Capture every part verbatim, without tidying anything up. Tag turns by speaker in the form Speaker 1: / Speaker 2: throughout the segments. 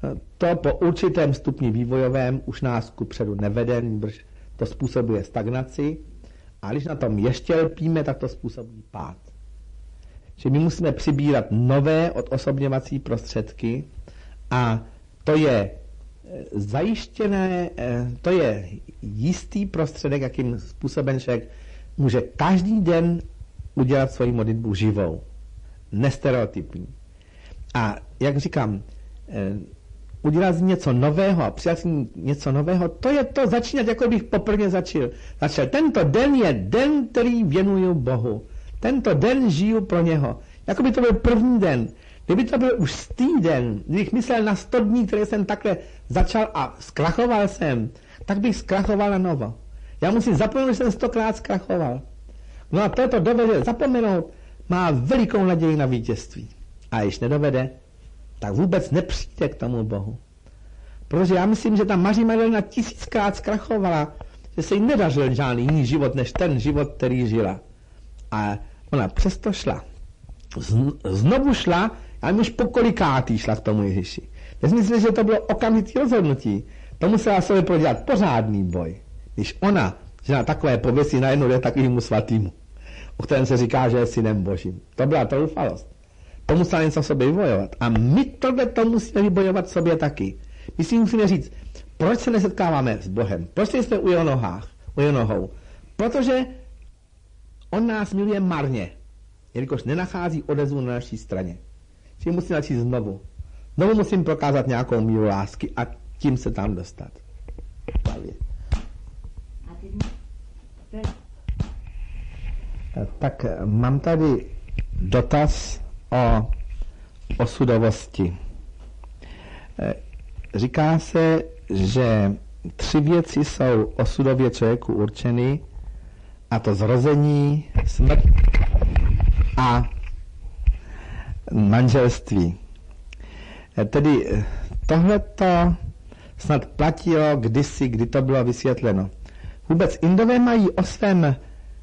Speaker 1: to po určitém stupni vývojovém už nás kupředu nevede, nýbrž to způsobuje stagnaci. A když na tom ještě lpíme, tak to způsobí pád. Že my musíme přibírat nové odosobňovací prostředky a to je zajištěné, to je jistý prostředek, jakým způsobem člověk může každý den udělat svoji modlitbu živou, nestereotypní. A jak říkám, udělat něco nového a přijat něco nového, to je to začínat, jako bych poprvé začal. začal. Tento den je den, který věnuju Bohu. Tento den žiju pro něho. Jako by to byl první den. Kdyby to byl už stý den, kdybych myslel na sto dní, které jsem takhle začal a zkrachoval jsem, tak bych zkrachoval na novo. Já musím zapomenout, že jsem stokrát zkrachoval. No a toto dovede zapomenout, má velikou naději na vítězství. A když nedovede, tak vůbec nepřijde k tomu Bohu. Protože já myslím, že ta Maří Magdalena tisíckrát zkrachovala, že se jí nedařil žádný jiný život, než ten život, který žila. A ona přesto šla. Znovu šla, ale už pokolikátý šla k tomu Ježíši. Já si myslím, že to bylo okamžitý rozhodnutí. To musela sobě prodělat pořádný boj. Když ona, že na takové pověsí najednou jde takovému svatýmu, o kterém se říká, že je synem Božím. To byla troufalost. To musela něco sobě vybojovat. A my tohle to musíme vybojovat sobě taky. My si musíme říct, proč se nesetkáváme s Bohem? Proč jsme u jeho nohách, u jeho nohou? Protože on nás miluje marně, jelikož nenachází odezvu na naší straně. Čili musím začít znovu. Znovu musím prokázat nějakou míru lásky a tím se tam dostat. Tak mám tady dotaz o osudovosti. Říká se, že tři věci jsou osudově člověku určeny, a to zrození, smrt a manželství. Tedy tohleto snad platilo kdysi, kdy to bylo vysvětleno. Vůbec Indové mají o svém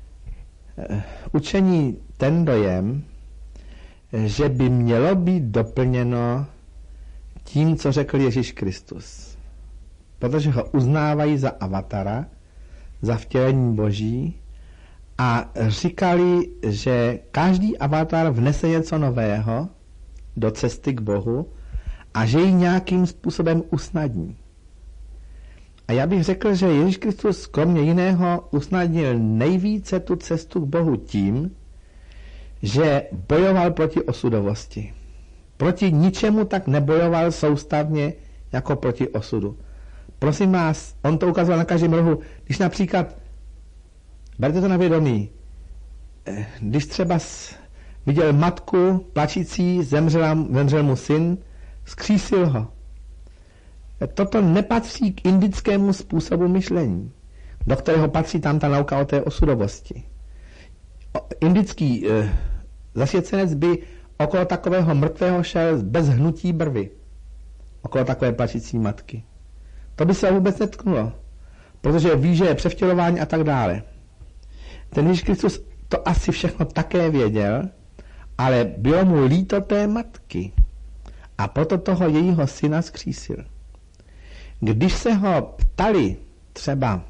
Speaker 1: učení ten dojem, že by mělo být doplněno tím, co řekl Ježíš Kristus. Protože ho uznávají za avatara, za vtělení Boží a říkali, že každý avatar vnese něco nového do cesty k Bohu a že ji nějakým způsobem usnadní. A já bych řekl, že Ježíš Kristus kromě jiného usnadnil nejvíce tu cestu k Bohu tím, že bojoval proti osudovosti. Proti ničemu tak nebojoval soustavně jako proti osudu. Prosím vás, on to ukazoval na každém rohu. Když například, berte to na vědomí, když třeba viděl matku plačící, zemřela, zemřel mu syn, vzkřísil ho. Toto nepatří k indickému způsobu myšlení, do kterého patří tam ta nauka o té osudovosti. Indický eh, zasvěcenec by okolo takového mrtvého šel bez hnutí brvy. Okolo takové plačící matky. To by se vůbec netknulo, protože ví, že je převtělování a tak dále. Ten Ježíš Kristus to asi všechno také věděl, ale bylo mu líto té matky a proto toho jejího syna skřísil. Když se ho ptali třeba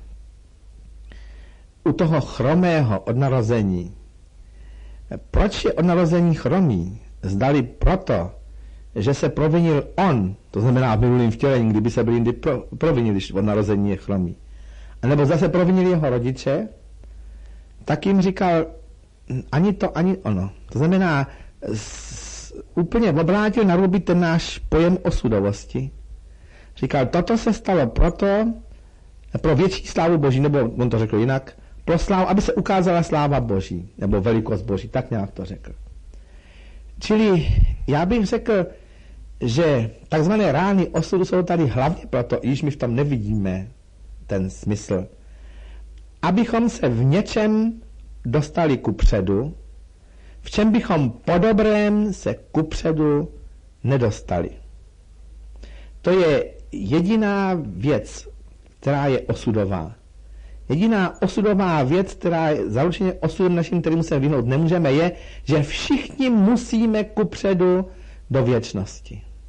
Speaker 1: u toho chromého od narození, proč je od narození chromý, zdali proto, že se provinil on, to znamená v minulým vtělení, kdyby se byl jindy pro, provinil, když od narození je chromý, anebo zase provinil jeho rodiče, tak jim říkal ani to, ani ono. To znamená, z, úplně obrátil na ruby ten náš pojem osudovosti. Říkal, toto se stalo proto, pro větší slávu Boží, nebo on to řekl jinak, pro slávu, aby se ukázala sláva Boží, nebo velikost Boží, tak nějak to řekl. Čili já bych řekl, že takzvané rány osudu jsou tady hlavně proto, i když my v tom nevidíme ten smysl, abychom se v něčem dostali kupředu, v čem bychom po dobrém se kupředu nedostali. To je jediná věc, která je osudová. Jediná osudová věc, která je zaručeně osudem naším, kterým se vyhnout nemůžeme, je, že všichni musíme kupředu do věčnosti.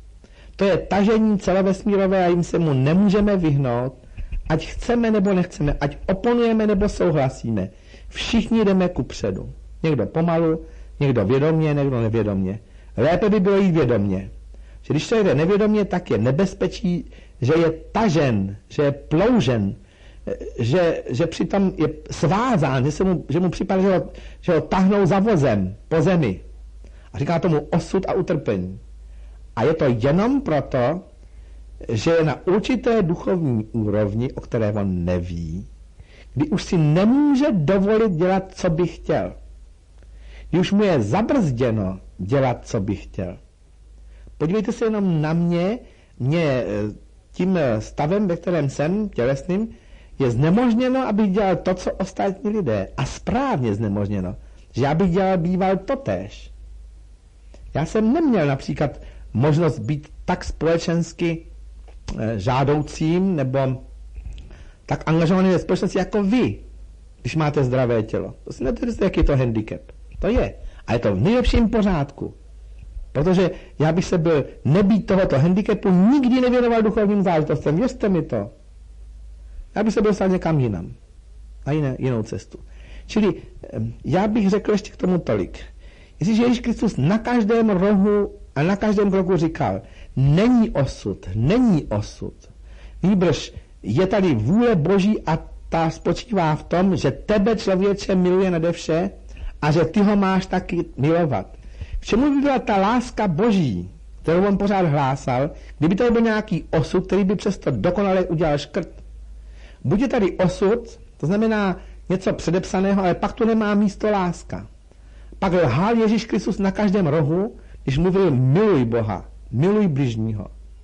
Speaker 1: To je tažení celovesmírové a jim se mu nemůžeme vyhnout, ať chceme nebo nechceme, ať oponujeme nebo souhlasíme. Všichni jdeme kupředu. Někdo pomalu, někdo vědomně, někdo nevědomně. Lépe by bylo jít vědomně. Že když to jde nevědomně, tak je nebezpečí, že je tažen, že je ploužen, že, že přitom je svázán, že, se mu, že mu připadá, že ho, že ho tahnou za vozem po zemi. A říká tomu osud a utrpení. A je to jenom proto, že je na určité duchovní úrovni, o které on neví, kdy už si nemůže dovolit dělat, co by chtěl. Kdy už mu je zabrzděno dělat, co by chtěl. Podívejte se jenom na mě, mě tím stavem, ve kterém jsem, tělesným, je znemožněno, abych dělal to, co ostatní lidé. A správně znemožněno, že já bych dělal býval totéž. Já jsem neměl například možnost být tak společensky žádoucím nebo tak angažovaný ve společnosti jako vy, když máte zdravé tělo. To si nevěděte, jaký je to handicap. To je. A je to v nejlepším pořádku. Protože já bych se byl nebýt tohoto handicapu nikdy nevěnoval duchovním záležitostem. Věřte mi to. Já bych se byl stát někam jinam. Na jiné, jinou cestu. Čili já bych řekl ještě k tomu tolik. Jestliže Ježíš Kristus na každém rohu a na každém kroku říkal, není osud, není osud. Nýbrž je tady vůle Boží a ta spočívá v tom, že tebe člověče miluje nade vše a že ty ho máš taky milovat. K čemu by byla ta láska Boží, kterou on pořád hlásal, kdyby to byl nějaký osud, který by přesto dokonale udělal škrt? Buď je tady osud, to znamená něco předepsaného, ale pak tu nemá místo láska. Pak lhal Ježíš Kristus na každém rohu, když mluvil miluj Boha, miluj bližního.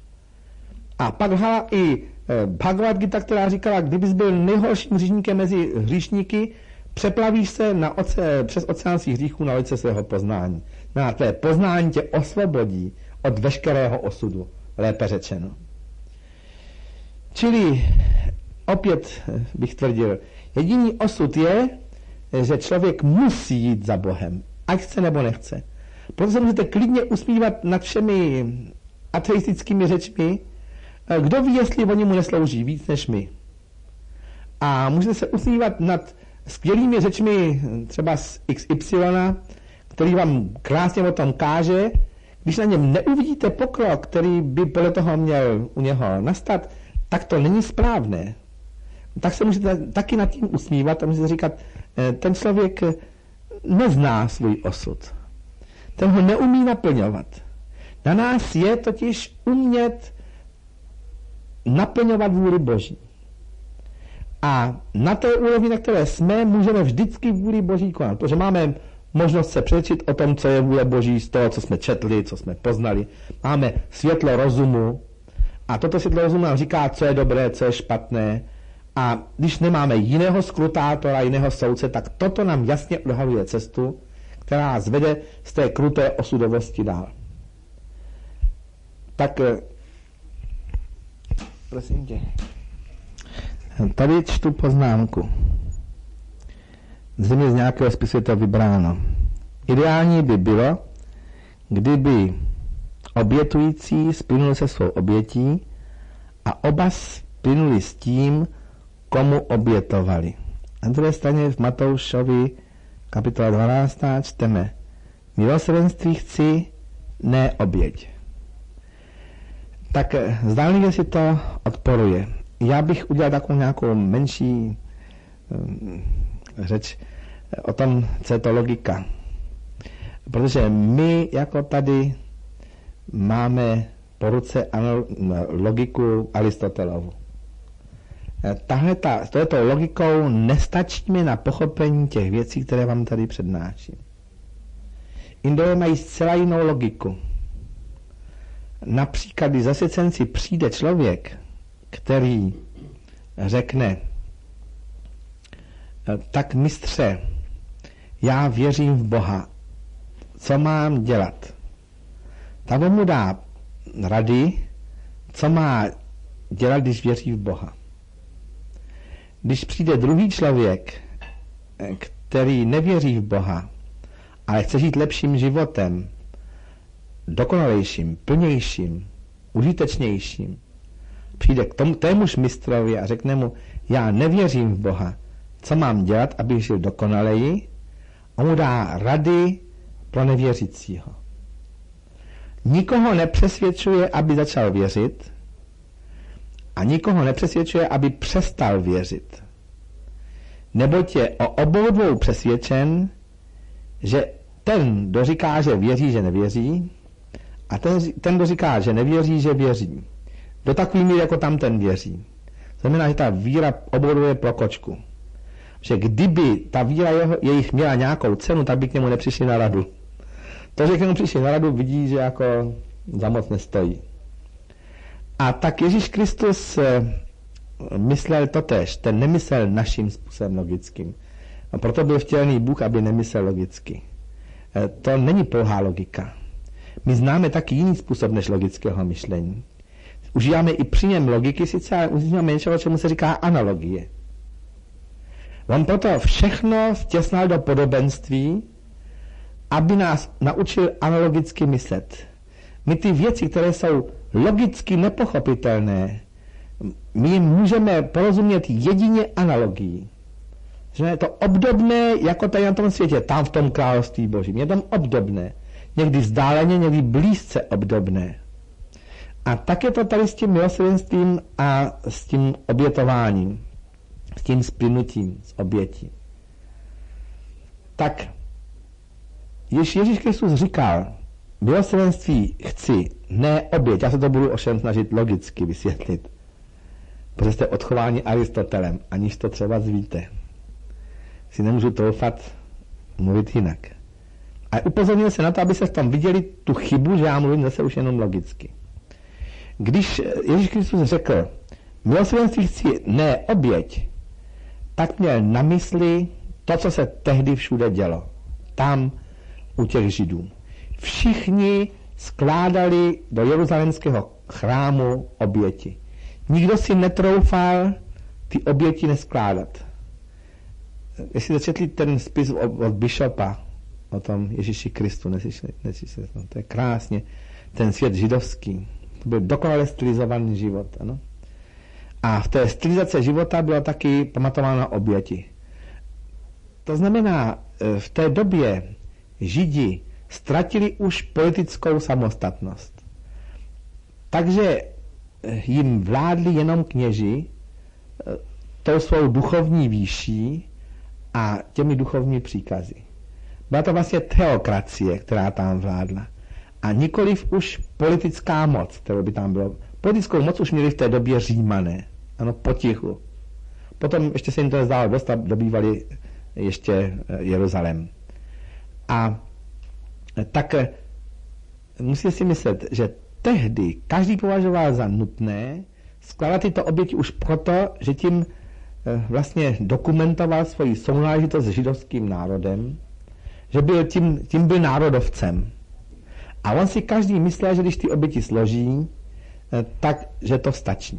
Speaker 1: A pak lhala i Bhagavad Gita, která říkala, kdybys byl nejhorším hříšníkem mezi hříšníky, přeplavíš se na oce, přes oceán svých hříchů na loďce svého poznání. Na tvé poznání tě osvobodí od veškerého osudu, lépe řečeno. Čili opět bych tvrdil, jediný osud je, že člověk musí jít za Bohem, ať chce nebo nechce. Proto se můžete klidně usmívat nad všemi ateistickými řečmi, kdo ví, jestli oni mu neslouží víc než my. A můžete se usmívat nad skvělými řečmi třeba z iks ypsilon, který vám krásně o tom káže. Když na něm neuvidíte pokrok, který by podle toho měl u něho nastat, tak to není správné. Tak se můžete taky nad tím usmívat a můžete říkat, ten člověk nezná svůj osud. Ten ho neumí naplňovat. Na nás je totiž umět naplňovat vůli Boží. A na té úrovni, na které jsme, můžeme vždycky vůli Boží konat, protože máme možnost se přečit o tom, co je vůle Boží z toho, co jsme četli, co jsme poznali. Máme světlo rozumu a toto světlo rozumu nám říká, co je dobré, co je špatné. A když nemáme jiného skrutátora, jiného soudce, tak toto nám jasně odhaluje cestu, která nás vede z té kruté osudovosti dál. Tak, prosím tě, tady čtu poznámku. Zřejmě z nějakého spisu je to vybráno. Ideální by bylo, kdyby obětující splynul se svou obětí a oba splynuli s tím, komu obětovali. Na druhé straně v Matoušovi kapitola dvanáctá čteme: milosrdenství chci, ne oběť. Tak zdánlivě si to odporuje. Já bych udělal takovou nějakou menší um, řeč o tom, co je to logika. Protože my jako tady máme po ruce logiku Aristotelovu. Tahle ta, tohleto logikou nestačí mi na pochopení těch věcí, které vám tady přednáším. Indové mají zcela jinou logiku. Například, když za svěcenci přijde člověk, který řekne: tak mistře, já věřím v Boha, co mám dělat? Tak on mu dá rady, co má dělat, když věří v Boha. Když přijde druhý člověk, který nevěří v Boha, ale chce žít lepším životem, dokonalejším, plnějším, užitečnějším. Přijde k tomu témuž mistrovi a řekne mu, já nevěřím v Boha, co mám dělat, abych žil dokonaleji, a mu dá rady pro nevěřícího. Nikoho nepřesvědčuje, aby začal věřit, a nikoho nepřesvědčuje, aby přestal věřit. Neboť je o obou dvou přesvědčen, že ten, kdo říká, že věří, že nevěří, a ten, ten kdo říká, že nevěří, že věří. Do takový míry, jako tam ten věří. Znamená, že ta víra obou dvou je pro kočku. Že kdyby ta víra jeho, jejich měla nějakou cenu, tak by k němu nepřišli na radu. To, že k němu přišli na radu, vidí, že jako za moc nestojí. A tak Ježíš Kristus myslel totéž, ten nemyslel naším způsobem logickým. A proto byl vtělený Bůh, aby nemyslel logicky. To není pouhá logika. My známe taky jiný způsob než logického myšlení. Užíváme i při něm logiky, sice ale užíváme něčeho, čemu se říká analogie. On proto všechno vtěsnal do podobenství, aby nás naučil analogicky myslet. My ty věci, které jsou logicky nepochopitelné, my jim můžeme porozumět jedině analogií. Že je to obdobné, jako tady na tom světě, tam v tom království božím. Je tam obdobné. Někdy vzdáleně, někdy blízce obdobné. A tak je to tady s tím milosrdenstvím a s tím obětováním. S tím splynutím, s obětí. Tak Ježíš Kristus říkal, milosrdenství chci, ne oběť. Já se to budu ovšem snažit logicky vysvětlit. Protože jste odchováni Aristotelem, aniž to třeba zvíte. Si nemůžu troufat mluvit jinak. A upozornil se na to, aby se v tom viděli tu chybu, že já mluvím zase už jenom logicky. Když Ježíš Kristus řekl, milosrdenství chci, ne oběť, tak měl na mysli to, co se tehdy všude dělo. Tam u těch Židů. Všichni skládali do jeruzalémského chrámu oběti. Nikdo si netroufal ty oběti neskládat. Jestli začetli ten spis od, od Bishopa o tom Ježíši Kristu, neslyšeli, neslyšeli, no, to je krásně, ten svět židovský. To byl dokonale stylizovaný život. Ano? A v té stylizace života bylo taky pamatováno oběti. To znamená, v té době Židi ztratili už politickou samostatnost. Takže jim vládli jenom kněži tou svou duchovní výší a těmi duchovní příkazy. Byla to vlastně teokracie, která tam vládla. A nikoliv už politická moc, kterou by tam bylo. Politickou moc už měli v té době Římané. Ano, potichu. Potom ještě se jim to nezdálo dost a dobývali ještě Jeruzalém. A tak musíte si myslet, že tehdy každý považoval za nutné skládat tyto oběti už proto, že tím vlastně dokumentoval svoji sounáležitost s židovským národem, že byl tím, tím byl národovcem. A on si každý myslel, že když ty oběti složí, tak, že to stačí.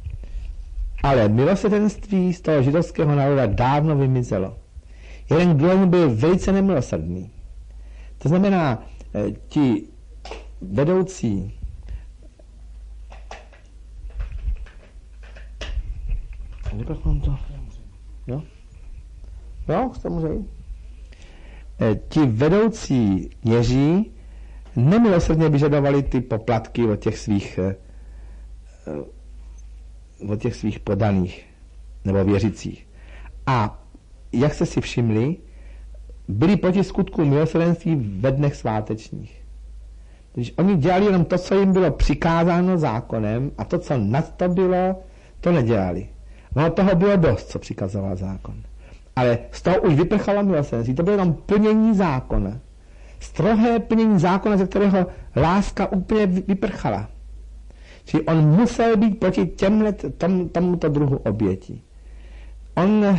Speaker 1: Ale milosrdenství z toho židovského národa dávno vymizelo. Jeden k druhému byl velice nemilosrdný. To znamená, ti vedoucí Vyprachám to. Jo? Jo, to může jít. Ti vedoucí kněží nemilosrdně vyžadovali ty poplatky od těch svých od těch svých podaných nebo věřících. A jak jste si všimli, byli proti skutku milosrdenství ve dnech svátečních. Když oni dělali jenom to, co jim bylo přikázáno zákonem, a to, co nad to bylo, to nedělali. No toho bylo dost, co přikazoval zákon. Ale z toho už vyprchalo milosrdenství. To bylo jenom plnění zákona. Strohé plnění zákona, ze kterého láska úplně vyprchala. Čili on musel být proti těmhle, tom, tomuto druhu obětí. On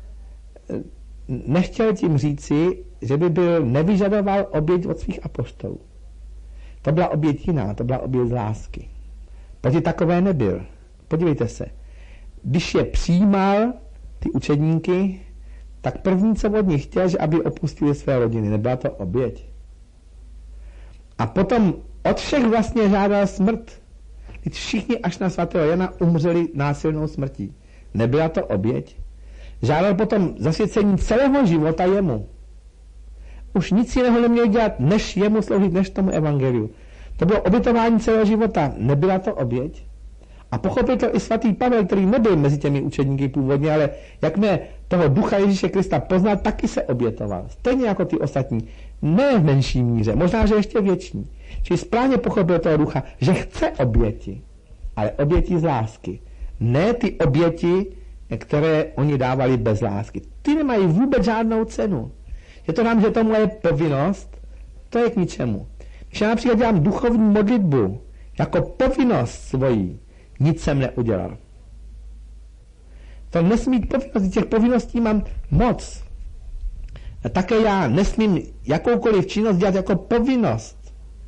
Speaker 1: nechtěl tím říci, že by byl nevyžadoval oběť od svých apoštolů. To byla oběť jiná, to byla oběť z lásky. Proti takové nebyl. Podívejte se. Když je přijímal ty učedníky, tak první, co od nich chtěl, že aby opustili své rodiny. Nebyla to oběť. A potom od všech vlastně žádal smrt. Všichni až na svatého Jana umřeli násilnou smrtí. Nebyla to oběť? Žádal potom zasvěcení celého života jemu. Už nic jiného neměl dělat, než jemu sloužit, než tomu evangeliu. To bylo obětování celého života. Nebyla to oběť? A pochopil to i svatý Pavel, který nebyl mezi těmi učedníky původně, ale jakmile toho ducha Ježíše Krista poznal, taky se obětoval. Stejně jako ty ostatní. Ne v menší míře, možná, že ještě větší. Čili správně pochopil toho ducha, že chce oběti, ale oběti z lásky. Ne ty oběti, které oni dávali bez lásky. Ty nemají vůbec žádnou cenu. Je to nám, že tomu je povinnost, to je k ničemu. Když já například dělám duchovní modlitbu jako povinnost svojí, nic jsem neudělal. To nesmí být povinnost, těch povinností mám moc. A také já nesmím jakoukoliv činnost dělat jako povinnost.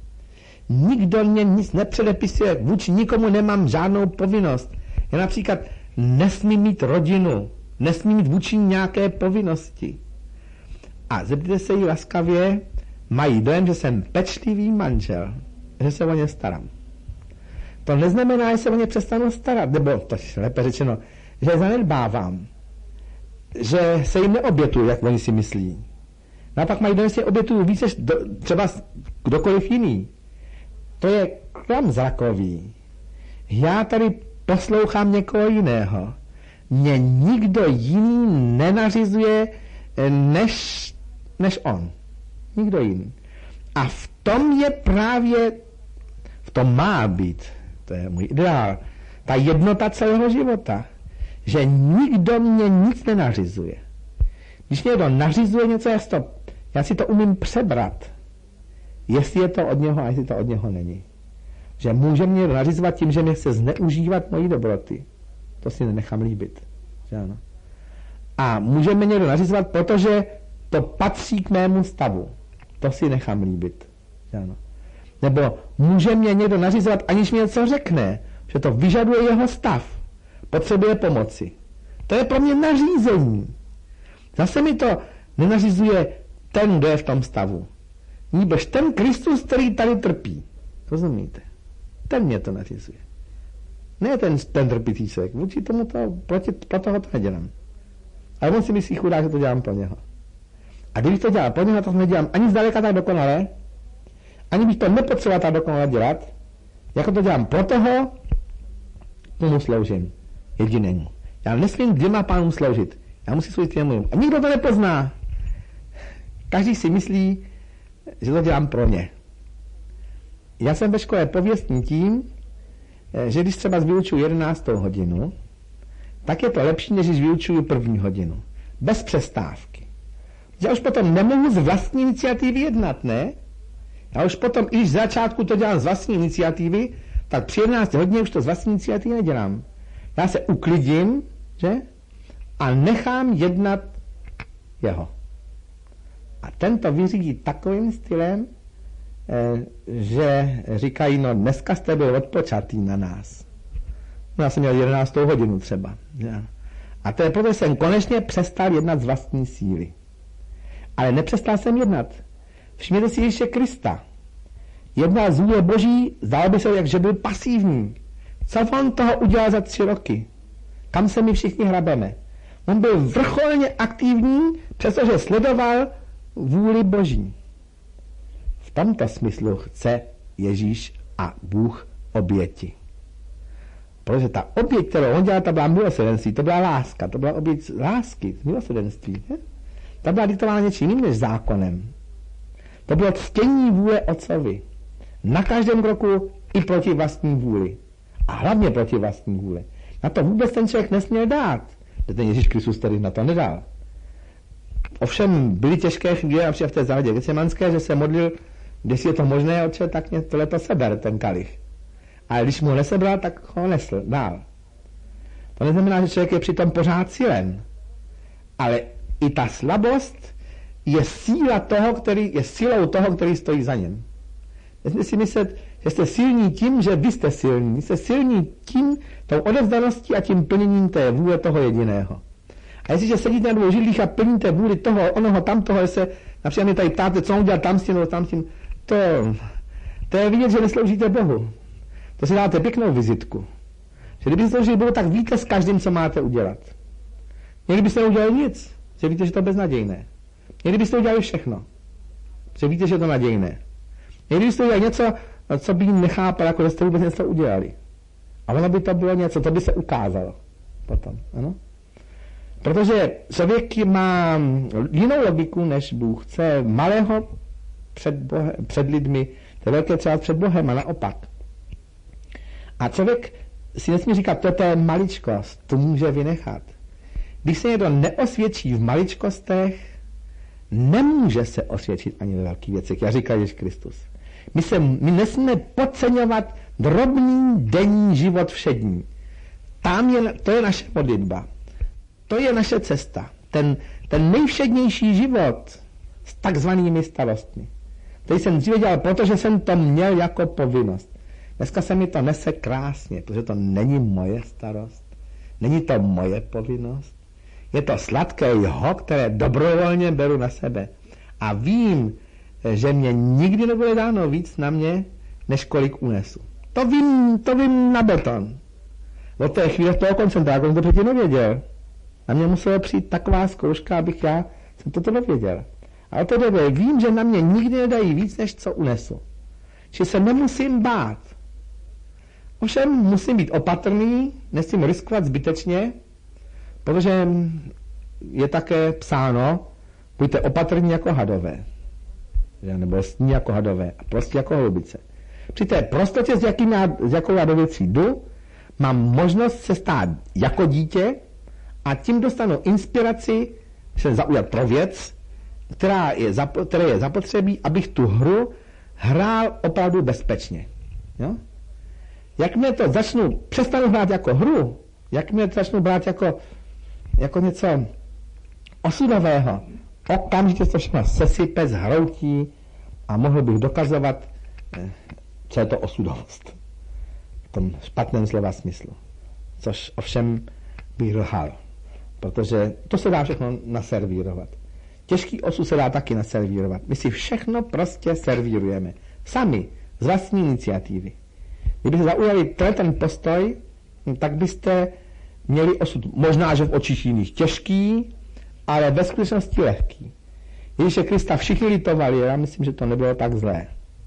Speaker 1: Nikdo mě nic nepředepisuje, vůči nikomu nemám žádnou povinnost. Já například nesmím mít rodinu, nesmím mít vůči nějaké povinnosti. A zeptejte se jí laskavě, mají dojem, že jsem pečlivý manžel, že se o ně starám. To neznamená, že se o ně přestanu starat, nebo to je lépe řečeno, že je zanedbávám, že se jim neobětuju, jak oni si myslí. No a pak mají dojem, že se obětuju více, třeba kdokoliv jiný. To je klam zrakový. Já tady poslouchám někoho jiného. Mě nikdo jiný nenařizuje než, než on. Nikdo jiný. A v tom je právě, v tom má být, to je můj ideál, ta jednota celého života. Že nikdo mě nic nenařizuje. Když mě někdo nařizuje něco, já si to, já si to umím přebrat. Jestli je to od něho a jestli to od něho není. Že může mě nařizovat tím, že mě chce zneužívat mojí dobroty. To si nenechám líbit. Že ano. A může mě někdo nařizovat, protože to patří k mému stavu. To si nechám líbit. Že ano. Nebo může mě někdo nařizovat, aniž mi něco řekne, že to vyžaduje jeho stav. Potřebuje pomoci. To je pro mě nařízení. Zase mi to nenařizuje ten, kdo je v tom stavu. Nýbrž ten Kristus, který tady trpí. Rozumíte? Ten mě to nařizuje. Ne ten, ten trpící člověk. Vůči tomu to, proti, pro toho to nedělám. Ale on si myslí chudák, že to dělám pro něho. A když to dělám pro něho, to nedělám ani zdaleka tak dokonale, ani bych to nepotřeboval tak dokonale dělat, jako to dělám pro toho, komu sloužím. Jedinému. Já nesmím dvěma pánům sloužit. Já musím sloužit jemu. A nikdo to nepozná. Každý si myslí, že to dělám pro ně. Já jsem ve škole pověstný tím, že když třeba vyučuju jedenáctou hodinu, tak je to lepší, než když vyučuju první hodinu. Bez přestávky. Já už potom nemohu z vlastní iniciativy jednat, ne? Já už potom, i když z začátku to dělám z vlastní iniciativy, tak při jedenácté hodině už to z vlastní iniciativy nedělám. Já se uklidím, že? A nechám jednat jeho. A ten to vyřídí takovým stylem, že říkají, no dneska jste byl odpočatý na nás. No já jsem měl jedenáctou hodinu třeba. Že? A to je proto, že jsem konečně přestal jednat z vlastní síly. Ale nepřestal jsem jednat. Všimněte si Ježíše Krista. Jednal z vůle Boží, zdálo by se, jak že byl pasivní. Co on toho udělal za tři roky? Kam se my všichni hrabeme? On byl vrcholně aktivní, přestože sledoval vůli Boží. V tomto smyslu chce Ježíš a Bůh oběti. Protože ta oběť, kterou on dělal, ta byla milosrdenství, to byla láska, to byla oběť lásky, milosrdenství. Ne? Ta byla diktována něčím jiným než zákonem. To bylo ctění vůle Otcovi. Na každém kroku i proti vlastní vůli. A hlavně proti vlastní vůli. Na to vůbec ten člověk nesměl dát. Že ten Ježíš Kristus tady na to nedal. Ovšem byly těžké chvíle, například v té zahradě Getsemanské, že se modlil, když je to možné, Otče, tak mě tohleto seber, ten kalich. Ale když mu ho nesebral, tak ho nesl dál. To neznamená, že člověk je přitom pořád silen. Ale i ta slabost je síla toho, který, je silou toho, který stojí za něm. Nesmíte si myslet, že jste silní tím, že vy jste silní. Jste silní tím, tou odevzdaností a tím plněním té vůle toho jediného. A jestliže sedíte na dvou židlích a plníte vůli toho, onoho, tamtoho, se například mě tady ptáte, co on udělal tam s tím, tam s tím, to, to je vidět, že nesloužíte Bohu. To si dáte pěknou vizitku. Že kdybyste to bylo, tak víte s každým, co máte udělat. Někdy byste neudělali nic, že víte, že to je beznadějné. Někdy byste udělali všechno, že víte, že je to nadějné. Někdy byste udělali něco, co by jim nechápal, jako že jste vůbec něco udělali. A ono by to bylo něco, to by se ukázalo potom. Ano? Protože člověk má jinou logiku, než Bůh chce. Malého před, Bohem, před lidmi, to je velké třeba před Bohem a naopak. A člověk si nesmí říkat, toto je maličkost, to může vynechat. Když se někdo neosvědčí v maličkostech, nemůže se osvědčit ani ve velkých věcech, jak říká Ježíš Kristus. My, se, my nesmíme podceňovat drobný denní život všední. Tam je, to je naše modlitba. To je naše cesta. Ten, ten nejvšednější život s takzvanými starostmi. Který jsem dříve dělal, protože jsem to měl jako povinnost. Dneska se mi to nese krásně, protože to není moje starost. Není to moje povinnost. Je to sladké jho, které dobrovolně beru na sebe. A vím, že mě nikdy nebude dáno víc na mě, než kolik unesu. To vím, to vím na beton. Od té chvíle toho koncentráku jsem to předtím nevěděl. Na mě musela přijít taková zkouška, abych já jsem toto nevěděl. A od té doby vím, že na mě nikdy nedají víc, než co unesu. Či se nemusím bát. Ovšem musím být opatrný, nesmím riskovat zbytečně, protože je také psáno, buďte opatrní jako hadové. Nebo sní jako hadové a prostě jako holubice. Při té prostotě, s, jakým já, s jakou já do věcí jdu, mám možnost se stát jako dítě a tím dostanu inspiraci se zaujat pro věc, která je, zapo- které je zapotřebí, abych tu hru hrál opravdu bezpečně. Jo? Jakmile to začnu, přestanu hrát jako hru, jakmile to začnu brát jako, jako něco osudového, okamžitě to všechno sesype, zhroutí a mohl bych dokazovat, co je to osudovost. V tom špatném slova smyslu. Což ovšem bych lhal. Protože to se dá všechno naservírovat. Těžký osud se dá taky naservírovat. My si všechno prostě servírujeme. Sami, z vlastní iniciativy. Kdybyste zaujali ten postoj, tak byste měli osud možná, že v očích jiných těžký, ale ve skutečnosti lehký. Ježíše Krista všichni litovali, já myslím, že to nebylo tak zlé.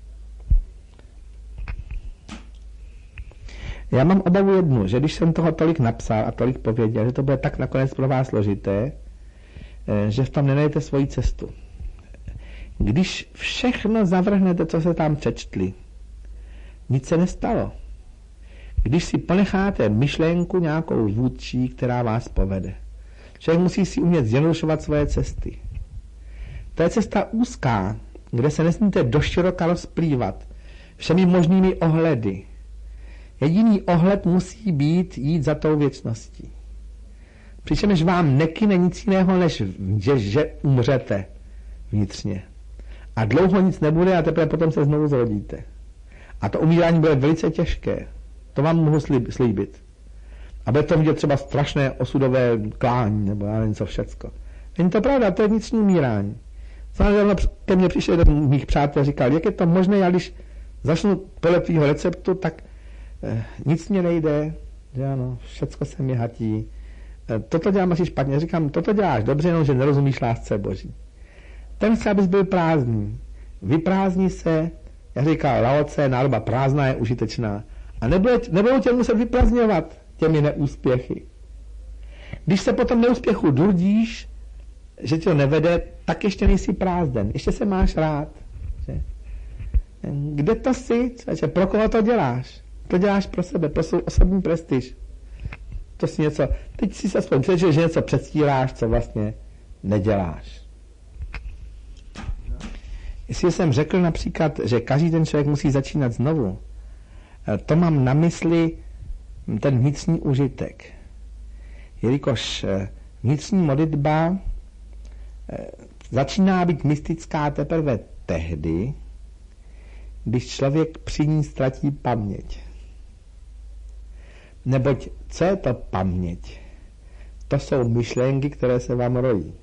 Speaker 1: Já mám obavu jednu, že když jsem toho tolik napsal a tolik pověděl, že to bude tak nakonec pro vás složité, že v tom nenajdete svoji cestu. Když všechno zavrhnete, co se tam přečtli, nic se nestalo. Když si ponecháte myšlenku nějakou vůdčí, která vás povede. Člověk musí si umět zjednodušovat svoje cesty. To je cesta úzká, kde se nesmíte doširoka rozplývat všemi možnými ohledy. Jediný ohled musí být jít za tou věčností. Přičemž vám nekyne nic jiného, než že, že umřete vnitřně. A dlouho nic nebude a teprve potom se znovu zrodíte. A to umírání bude velice těžké. To vám mohu slíbit. A bude to vidět třeba strašné osudové klání, nebo já nevím co všecko. Není to pravda, to je vnitřní umírání. Samozřejmě ke mně přišel jeden mých přátel a říkal, jak je to možné, já když začnu podle tvýho receptu, tak eh, nic mě nejde, že ano, všecko se mi hatí. Eh, toto dělám asi špatně. Říkám, toto děláš dobře, jenom že nerozumíš lásce Boží. Ten chce, abys byl prázdný. Vyprázdni se, jak říká Lao Tse, nádoba prázdná je užitečná. A nebude, nebudou tě muset vyprazňovat těmi neúspěchy. Když se potom neúspěchu durdíš, že tě to nevede, tak ještě nejsi prázdен. Ještě se máš rád. Že? Kde to jsi? Člověče, pro koho to děláš? To děláš pro sebe, pro svou osobní prestiž. To si něco, teď si se aspoň přečeš, že něco předstíráš, co vlastně neděláš. Jestli jsem řekl například, že každý ten člověk musí začínat znovu, to mám na mysli ten vnitřní užitek. Jelikož vnitřní modlitba začíná být mystická teprve tehdy, když člověk při ní ztratí paměť. Neboť co je to paměť? To jsou myšlenky, které se vám rojí.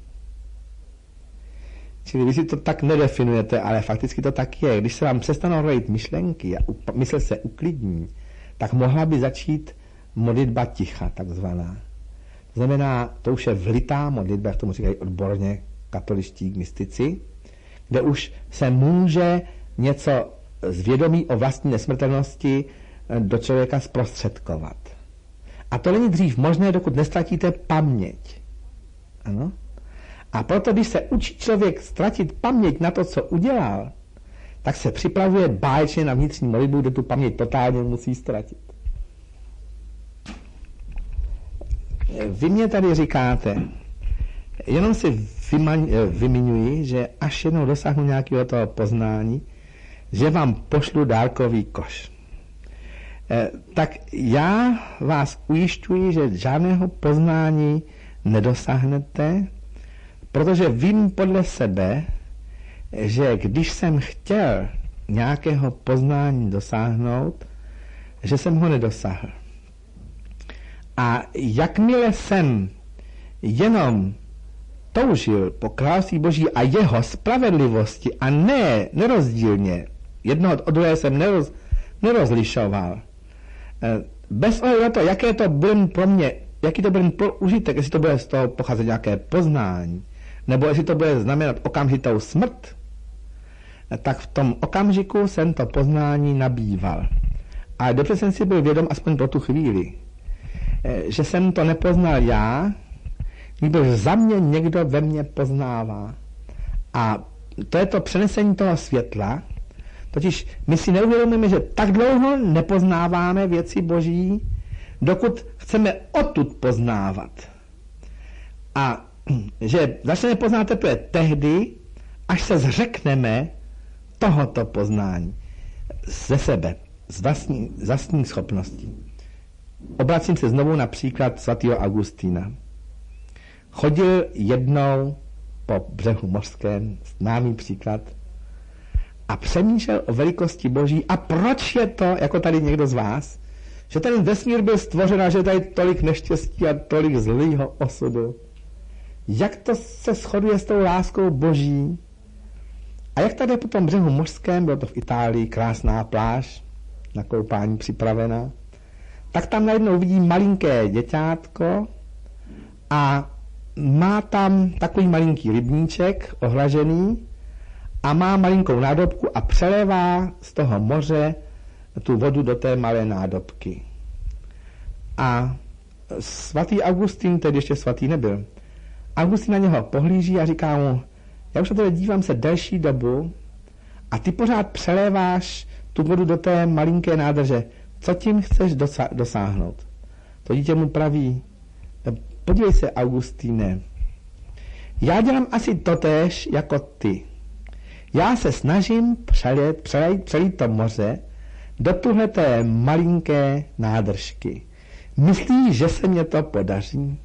Speaker 1: Čili vy si to tak nedefinujete, ale fakticky to tak je. Když se vám přestanou rojit myšlenky a mysl se uklidní tak mohla by začít modlitba ticha, takzvaná. To znamená, to už je vlitá modlitba, jak tomu říkají odborně katoličtí mystici, kde už se může něco z vědomí o vlastní nesmrtelnosti do člověka zprostředkovat. A to není dřív možné, dokud nestratíte paměť. Ano? A proto, když se učí člověk ztratit paměť na to, co udělal, tak se připravuje báječně na vnitřní modlitbu, kde tu paměť totálně musí ztratit. Vy mě tady říkáte, jenom si vymiňuji, že až jednou dosáhnu nějakého toho poznání, že vám pošlu dárkový koš. E, tak já vás ujišťuji, že žádného poznání nedosáhnete, protože vím podle sebe, že když jsem chtěl nějakého poznání dosáhnout, že jsem ho nedosáhl. A jakmile jsem jenom toužil po království Boží a jeho spravedlivosti a ne nerozdílně, jednoho od druhého jsem neroz, nerozlišoval, bez ohledu na to, jaké to bude pro mě, jaký to bude pro užitek, jestli to bude z toho pocházet nějaké poznání, nebo jestli to bude znamenat okamžitou smrt, tak v tom okamžiku jsem to poznání nabýval. A dobře jsem si byl vědom, aspoň pro tu chvíli, že jsem to nepoznal já, nebož za mě někdo ve mně poznává. A to je to přenesení toho světla, totiž my si neuvědomíme, že tak dlouho nepoznáváme věci Boží, dokud chceme odtud poznávat. A že začneme poznat teprve tehdy, až se zřekneme tohoto poznání ze sebe, z vlastní, z vlastní schopností. Obracím se znovu na příklad svatého Augustína. Chodil jednou po břehu mořském, známý příklad, a přemýšlel o velikosti Boží a proč je to, jako tady někdo z vás, že ten vesmír byl stvořen a že tady tolik neštěstí a tolik zlýho osudu. Jak to se shoduje s tou láskou Boží? A jak tady po tom břehu mořském, bylo to v Itálii, krásná pláž, na koupání připravená, tak tam najednou vidí malinké děťátko a má tam takový malinký rybníček ohlažený a má malinkou nádobku a přelévá z toho moře tu vodu do té malé nádobky. A svatý Augustín, tedy ještě svatý nebyl, Augustín na něho pohlíží a říká mu, já už na tebe dívám se delší dobu a ty pořád přeléváš tu vodu do té malinké nádrže. Co tím chceš dosa- dosáhnout? To dítě mu praví, podívej se, Augustíne, já dělám asi totéž jako ty. Já se snažím přelít, přelít, přelít to moře do tuhleté malinké nádržky. Myslíš, že se mě to podaří?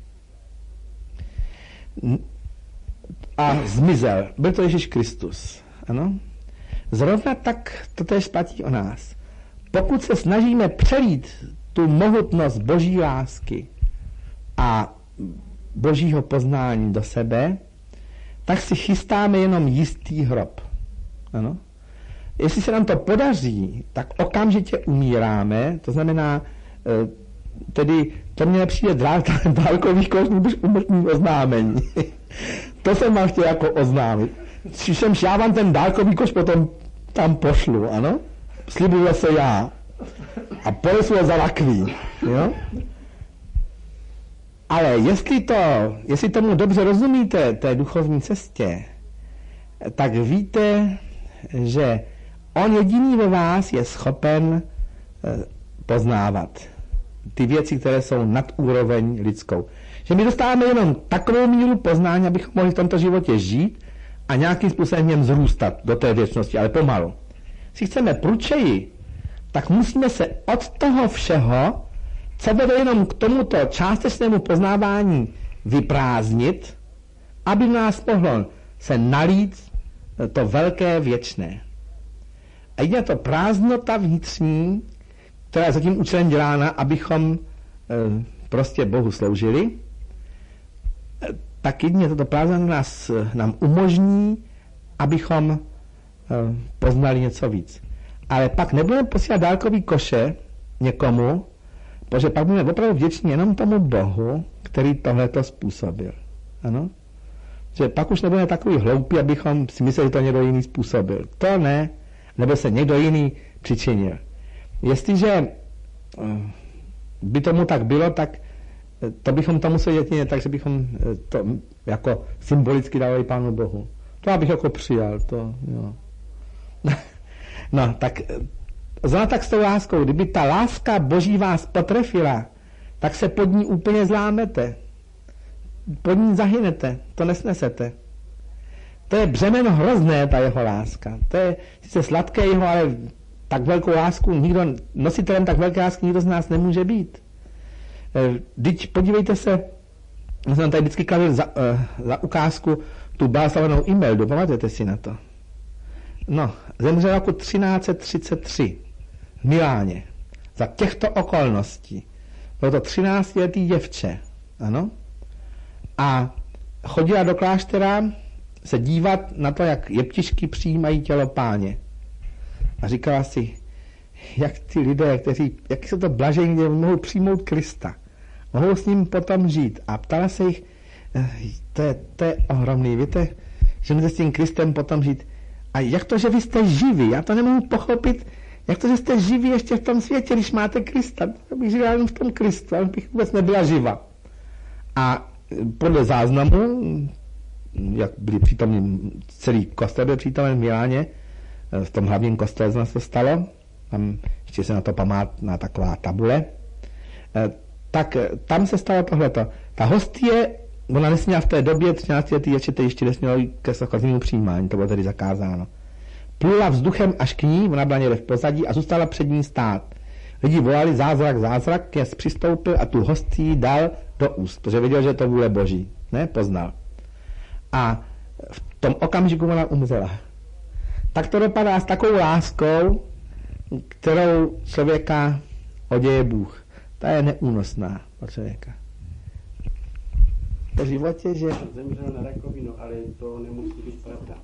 Speaker 1: A zmizel. Byl to Ježíš Kristus. Ano? Zrovna tak to též platí o nás. Pokud se snažíme přelít tu mohutnost Boží lásky a Božího poznání do sebe, tak si chystáme jenom jistý hrob. Ano? Jestli se nám to podaří, tak okamžitě umíráme, to znamená, tedy to mě nepřijde dálkový koš, než umrtní oznámení. To jsem vám chtěl jako oznámit. Přičemž já vám ten dálkový koš potom tam pošlu, ano? Slibuju se já. A pojesu ho za lakví. Jo? Ale jestli, to, jestli tomu dobře rozumíte, té duchovní cestě, tak víte, že on jediný ve vás je schopen poznávat ty věci, které jsou nad úroveň lidskou. Že my dostáváme jenom takovou míru poznání, abychom mohli v tomto životě žít a nějakým způsobem v něm zrůstat do té věčnosti, ale pomalu. Když chceme průčeji, tak musíme se od toho všeho, co vede jenom k tomuto částečnému poznávání, vyprázdnit, aby v nás mohlo se nalít to velké věčné. A jde to prázdnota vnitřní, která je za tím účelem dělána, abychom e, prostě Bohu sloužili, e, tak jedině toto prázdnota nás, nám umožní, abychom e, poznali něco víc. Ale pak nebudeme posílat dálkový koše, někomu, protože pak budeme opravdu vděční jenom tomu Bohu, který tohleto způsobil. Ano? Že pak už nebudeme takový hloupí, abychom si mysleli, že to někdo jiný způsobil. To ne, nebo se někdo jiný přičinil. Jestliže by tomu tak bylo, tak to bychom to museli dělat tak, že bychom to jako symbolicky dávali Pánu Bohu. To abych jako přijal. To, jo. No, tak zrovna tak s tou láskou. Kdyby ta láska Boží vás potrefila, tak se pod ní úplně zlámete. Pod ní zahynete. To nesnesete. To je břemeno hrozné, ta jeho láska. To je sice sladké jeho, ale tak velkou lásku nikdo, nositelem tak velké lásky nikdo z nás nemůže být. Vždyť podívejte se, já jsem tady vždycky kladl za, uh, za ukázku tu blahoslavenou Imeldu, pamatujete si na to? No, zemřela roku třináct set třicet tři v Miláně. Za těchto okolností. Bylo to třináctiletý děvče, ano? A chodila do kláštera se dívat na to, jak jeptišky přijímají tělo Páně. A říkala si, jak ty lidé, kteří, jak jsou to blažení, kde mohou přijmout Krista. Mohou s ním potom žít. A ptala se jich, to je, to je ohromný, víte, že můžete s tím Kristem potom žít. A jak to, že vy jste živí? Já to nemohu pochopit, jak to, že jste živí ještě v tom světě, když máte Krista. Já bych žila jenom v tom Kristu, ale bych vůbec nebyla živa. A podle záznamu, jak byli přítomní, celý kostel byl přítomen v Miláně, v tom hlavním kostele se to stalo, tam ještě se na to památná taková tabule, tak tam se stalo tohleto. Ta hostie, ona nesměla v té době třináctiletý děvčete ještě nesměla ke sochoznímu přijímání, to bylo tedy zakázáno. Plula vzduchem až k ní, ona byla někde v pozadí a zůstala před ní stát. Lidi volali zázrak, zázrak, Kněz přistoupil a tu hostii dal do úst, protože věděl, že je to vůle Boží. Ne, poznal. A v tom okamžiku ona umřela. Tak to dopadá s takovou láskou, kterou člověka oděje Bůh. Ta je neúnosná pro člověka. Po životě, že...
Speaker 2: Zemřel na rakovinu, ale to nemusí být pravda.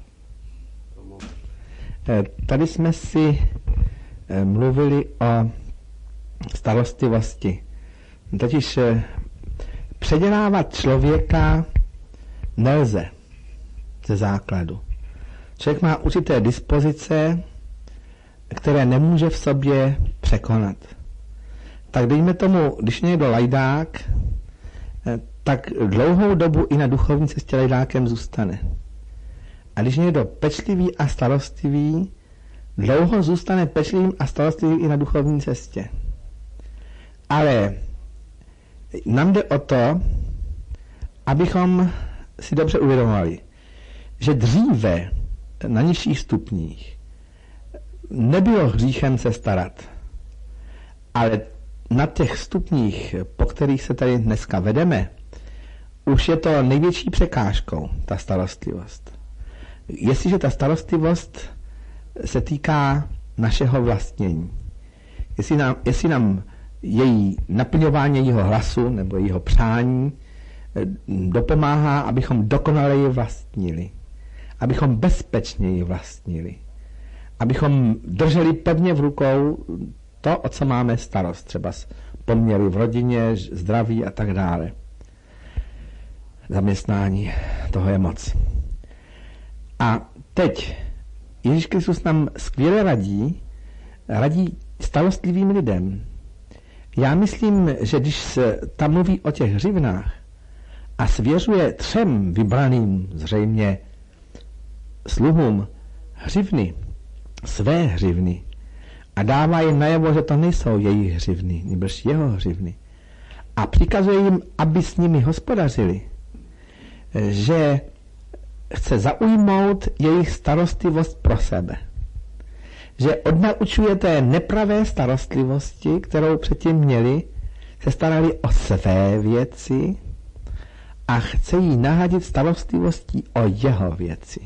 Speaker 1: Tady jsme si mluvili o starostlivosti. Totiž předělávat člověka nelze ze základu. Člověk má určité dispozice, které nemůže v sobě překonat. Tak dejme tomu, když někdo lajdák, tak dlouhou dobu i na duchovní cestě lajdákem zůstane. A když někdo pečlivý a starostlivý, dlouho zůstane pečlivým a starostlivým i na duchovní cestě. Ale nám jde o to, abychom si dobře uvědomovali, že dříve na nižších stupních nebylo hříchem se starat, ale na těch stupních, po kterých se tady dneska vedeme, už je to největší překážkou, ta starostlivost. Jestliže ta starostlivost se týká našeho vlastnění, jestli nám, jestli nám její naplňování jejího hlasu nebo jejího přání dopomáhá, abychom dokonale ji vlastnili, abychom bezpečně ji vlastnili, abychom drželi pevně v rukou to, o co máme starost, třeba poměry v rodině, zdraví a tak dále. Zaměstnání, toho je moc. A teď Ježíš Kristus nám skvěle radí, radí starostlivým lidem. Já myslím, že když se tam mluví o těch hřivnách a svěřuje třem vybraným zřejmě sluhům hřivny, své hřivny, a dává jim najevo, že to nejsou jejich hřivny, nýbrž jeho hřivny. A přikazuje jim, aby s nimi hospodařili, že chce zaujmout jejich starostlivost pro sebe. Že odnaučuje té nepravé starostlivosti, kterou předtím měli, se starali o své věci a chce jí nahradit starostlivostí o jeho věci.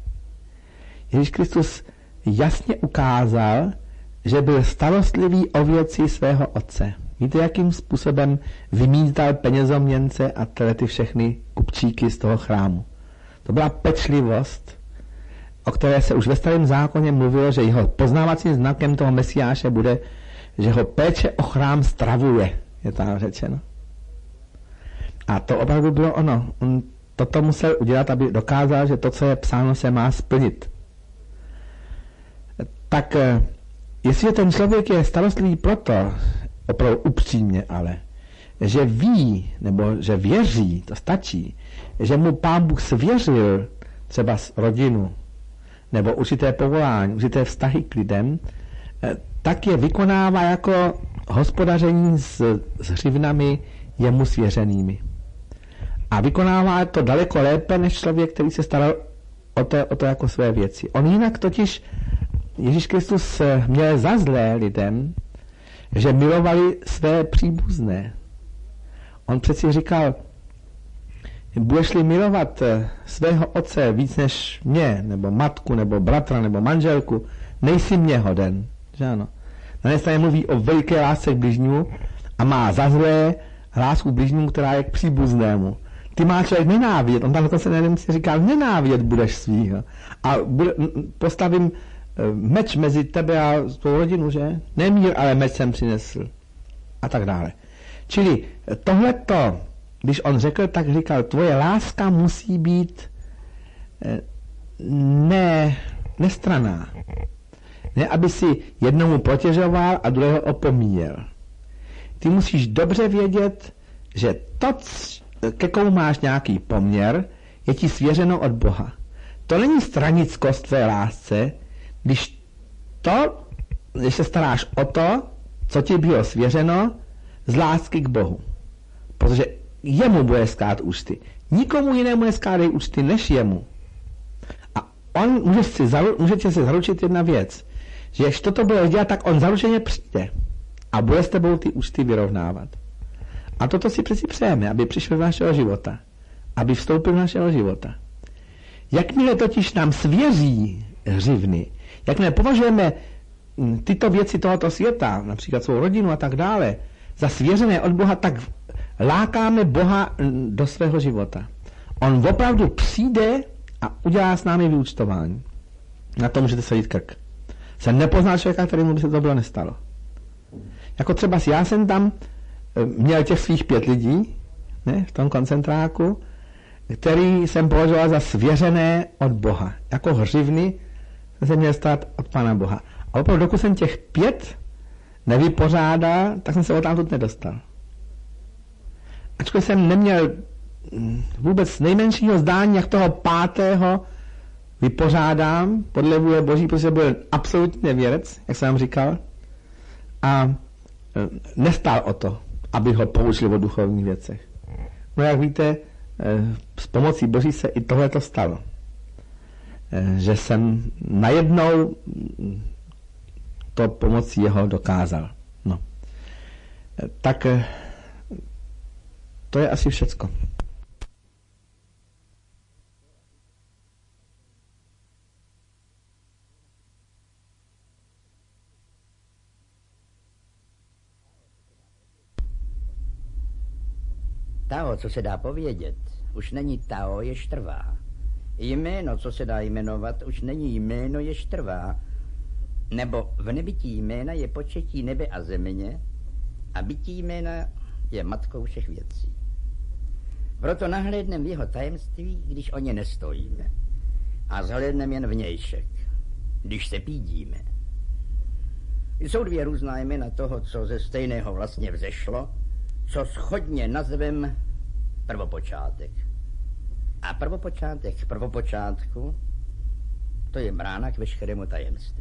Speaker 1: Ježíš Kristus jasně ukázal, že byl starostlivý o věci svého otce. Víte, jakým způsobem vymítal penězoměnce a tyhle ty všechny kupčíky z toho chrámu. To byla pečlivost, o které se už ve Starém zákoně mluvilo, že jeho poznávacím znakem toho Mesiáše bude, že ho péče o chrám stravuje, je tam řečeno. A to opravdu bylo ono. On toto musel udělat, aby dokázal, že to, co je psáno, se má splnit. Tak jestliže ten člověk je starostlivý proto, opravdu upřímně ale, že ví, nebo že věří, to stačí, že mu Pán Bůh svěřil třeba rodinu, nebo určité povolání, určité vztahy k lidem, tak je vykonává jako hospodaření s, s hřivnami jemu svěřenými. A vykonává to daleko lépe, než člověk, který se staral o to, o to jako své věci. On jinak totiž, Ježíš Kristus měl za zlé lidem, že milovali své příbuzné. On přeci říkal, budeš-li milovat svého otce víc než mě, nebo matku, nebo bratra, nebo manželku, nejsi mě hoden. Že ano? Na jedné straně mluví o veliké lásce k bližnímu a má za zlé lásku k bližnímu, která je k příbuznému. Ty má člověk nenávidět, on tam dokonce nevím, si říkal, nenávidět budeš svýho. A bude, postavím meč mezi tebe a tvou rodinu, že? Nemír, ale meč jsem přinesl. A tak dále. Čili tohleto, když on řekl, tak říkal, tvoje láska musí být ne, nestranná. Ne, aby si jednomu protěžoval a druhého opomíjel. Ty musíš dobře vědět, že to, ke komu máš nějaký poměr, je ti svěřeno od Boha. To není stranickost tvé lásce, když to, když se staráš o to, co ti bylo svěřeno, z lásky k Bohu. Protože jemu bude skládat účty. Nikomu jinému neskládají účty, než jemu. A on může si, zaru, můžete si zaručit jedna věc, že až toto bude dělat, tak on zaručeně přijde a bude s tebou ty účty vyrovnávat. A toto si přeci přejeme, aby přišel do našeho života. Aby vstoupil do našeho života. Jakmile totiž nám svěří hřivny, jakmile považujeme tyto věci tohoto světa, například svou rodinu a tak dále, za svěřené od Boha, tak lákáme Boha do svého života. On opravdu přijde a udělá s námi vyúčtování. Na to můžete sadit krk. Jsem nepoznal člověka, kterému by se to bylo nestalo. Jako třeba já jsem tam měl těch svých pět lidí, ne, v tom koncentráku, který jsem považoval za svěřené od Boha. Jako hřivny jsem měl stát od Pána Boha. A opravdu, dokud jsem těch pět nevypořádal, tak jsem se odtamtud nedostal. Ačkoliv jsem neměl vůbec nejmenšího zdání, jak toho pátého vypořádám, podle vůle Boží, protože byl absolutní nevěrec, jak jsem vám říkal, a nestál o to, aby ho poučil o duchovních věcech. No jak víte, s pomocí Boží se i tohleto stalo. Že jsem najednou to pomocí jeho dokázal. No. Tak to je asi všecko.
Speaker 3: Tao, co se dá povědět, už není tao, jež trvá. Jméno, co se dá jmenovat, už není jméno, jež trvá. Nebo v nebytí jména je početí nebe a země a bytí jména je matkou všech věcí. Proto nahlédnem v jeho tajemství, když o ně nestojíme. A zhlédnem jen vnějšek, když se pídíme. Jsou dvě různá jména toho, co ze stejného vlastně vzešlo, co shodně nazvem prvopočátek. A prvopočátek prvopočátku, to je brána k veškerému tajemství.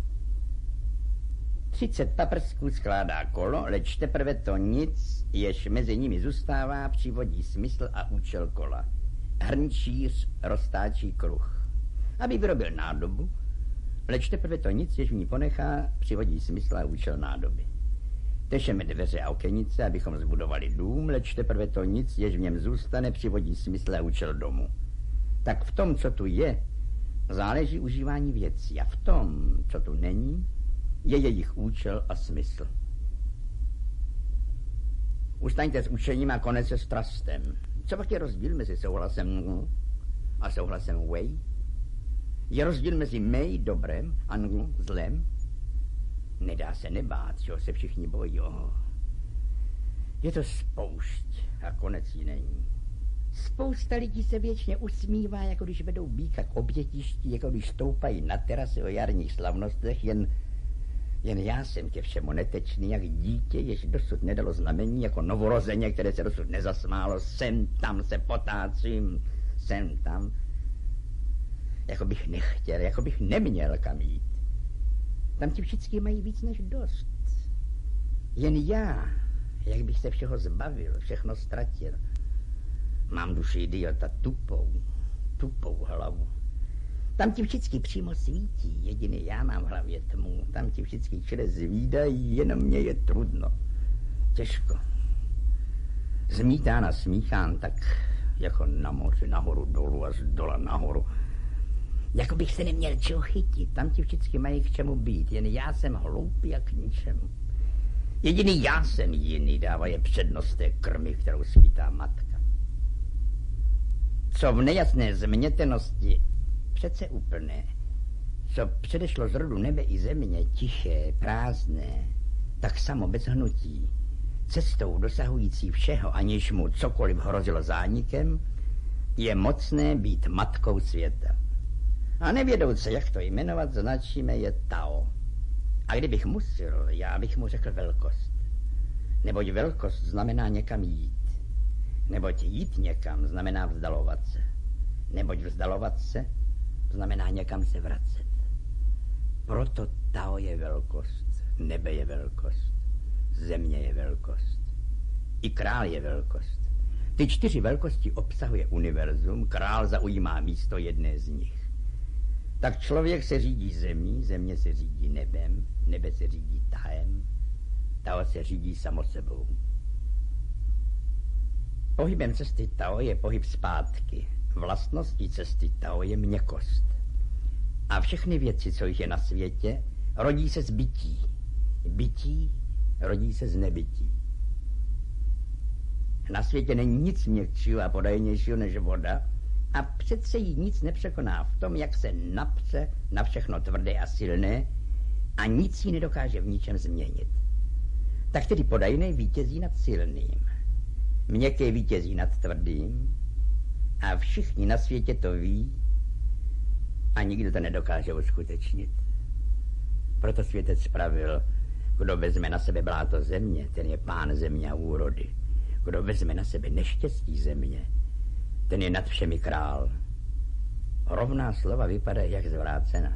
Speaker 3: Třicet paprsků skládá kolo, leč teprve to nic, jež mezi nimi zůstává, přivodí smysl a účel kola. Hrnčíř roztáčí kruh, aby vyrobil nádobu, leč teprve to nic, jež v ní ponechá, přivodí smysl a účel nádoby. Tešeme dveře a okenice, abychom zbudovali dům, leč teprve to nic, jež v něm zůstane, přivodí smysl a účel domu. Tak v tom, co tu je, záleží užívání věcí a v tom, co tu není, je jejich účel a smysl. Ustaňte s učením a konec se strastem. Co pak je rozdíl mezi souhlasem a souhlasem way? Je rozdíl mezi mej dobrem a zlem? Nedá se nebát, čeho se všichni bojí. Oh. Je to spoušť a konec jí není. Spousta lidí se věčně usmívá, jako když vedou býka k obětišti, jako když stoupají na terasy o jarních slavnostech, jen, jen já jsem ke všemu netečný, jak dítě, jež dosud nedalo znamení, jako novorozeně, které se dosud nezasmálo, sem tam se potácím, sem tam. Jako bych nechtěl, jako bych neměl kam jít. Tam ti všichni mají víc než dost. Jen já, jak bych se všeho zbavil, všechno ztratil. Mám duši idiota tupou, tupou hlavu. Tam ti všichni přímo svítí, jediný já mám v hlavě tmu. Tam ti všichni všude zvídají, jenom mě je trudno. Těžko. Zmítán a smíchán tak jako na moři, nahoru dolů a z dola nahoru. Jako bych se neměl čeho chytit, tam ti všichni mají k čemu být, jen já jsem hloupý a k ničemu. Jediný já jsem jiný, dává je přednost té krmy, kterou svítá matka. Co v nejasné změtěnosti, přece úplné, co předešlo z rodu nebe i země, tiché, prázdné, tak samo bez hnutí, cestou dosahující všeho, aniž mu cokoliv hrozilo zánikem, je mocné být matkou světa. A nevědouce, jak to jmenovat, značíme je Tao. A kdybych musel, já bych mu řekl velkost. Neboť velkost znamená někam jít. Neboť jít někam znamená vzdalovat se. Neboť vzdalovat se znamená někam se vracet. Proto Tao je velkost, nebe je velkost, země je velkost. I král je velkost. Ty čtyři velkosti obsahuje univerzum, král zaujímá místo jedné z nich. Tak člověk se řídí zemí, země se řídí nebem, nebe se řídí tahem, Tao se řídí samo sebou. Pohybem cesty Tao je pohyb zpátky. Vlastností cesty Tao je měkkost. A všechny věci, co jich je na světě, rodí se z bytí. Bytí rodí se z nebytí. Na světě není nic měkčího a podajnějšího než voda, a přece jí nic nepřekoná v tom, jak se napře na všechno tvrdé a silné a nic jí nedokáže v ničem změnit. Tak tedy podajné vítězí nad silným, měkké vítězí nad tvrdým a všichni na světě to ví a nikdo to nedokáže uskutečnit. Proto světec pravil, kdo vezme na sebe bláto země, ten je pán země a úrody. Kdo vezme na sebe neštěstí země, ten je nad všemi král. Rovná slova vypadají jak zvrácená.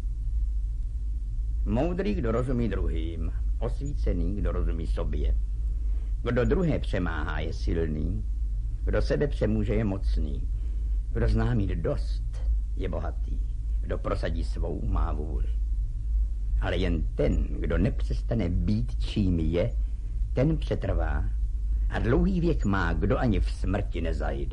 Speaker 3: Moudrý, kdo rozumí druhým, osvícený, kdo rozumí sobě. Kdo druhé přemáhá, je silný, kdo sebe přemůže, je mocný. Kdo zná mít dost, je bohatý. Kdo prosadí svou, má vůli. Ale jen ten, kdo nepřestane být, čím je, ten přetrvá a dlouhý věk má, kdo ani v smrti nezajde.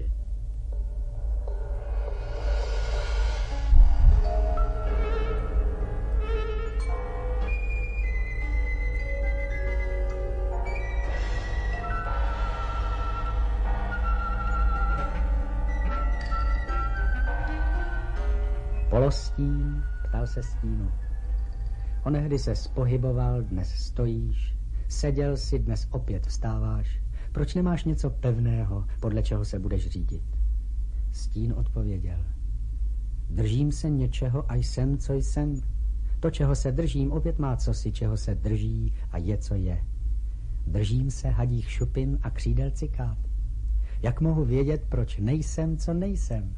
Speaker 4: Polostín ptal se stínu. Onehdy se spohyboval, dnes stojíš, seděl si, dnes opět vstáváš. Proč nemáš něco pevného, podle čeho se budeš řídit? Stín odpověděl. Držím se něčeho a jsem, co jsem. To, čeho se držím, opět má cosi, čeho se drží a je, co je. Držím se hadích šupin a křídel cikát. Jak mohu vědět, proč nejsem, co nejsem?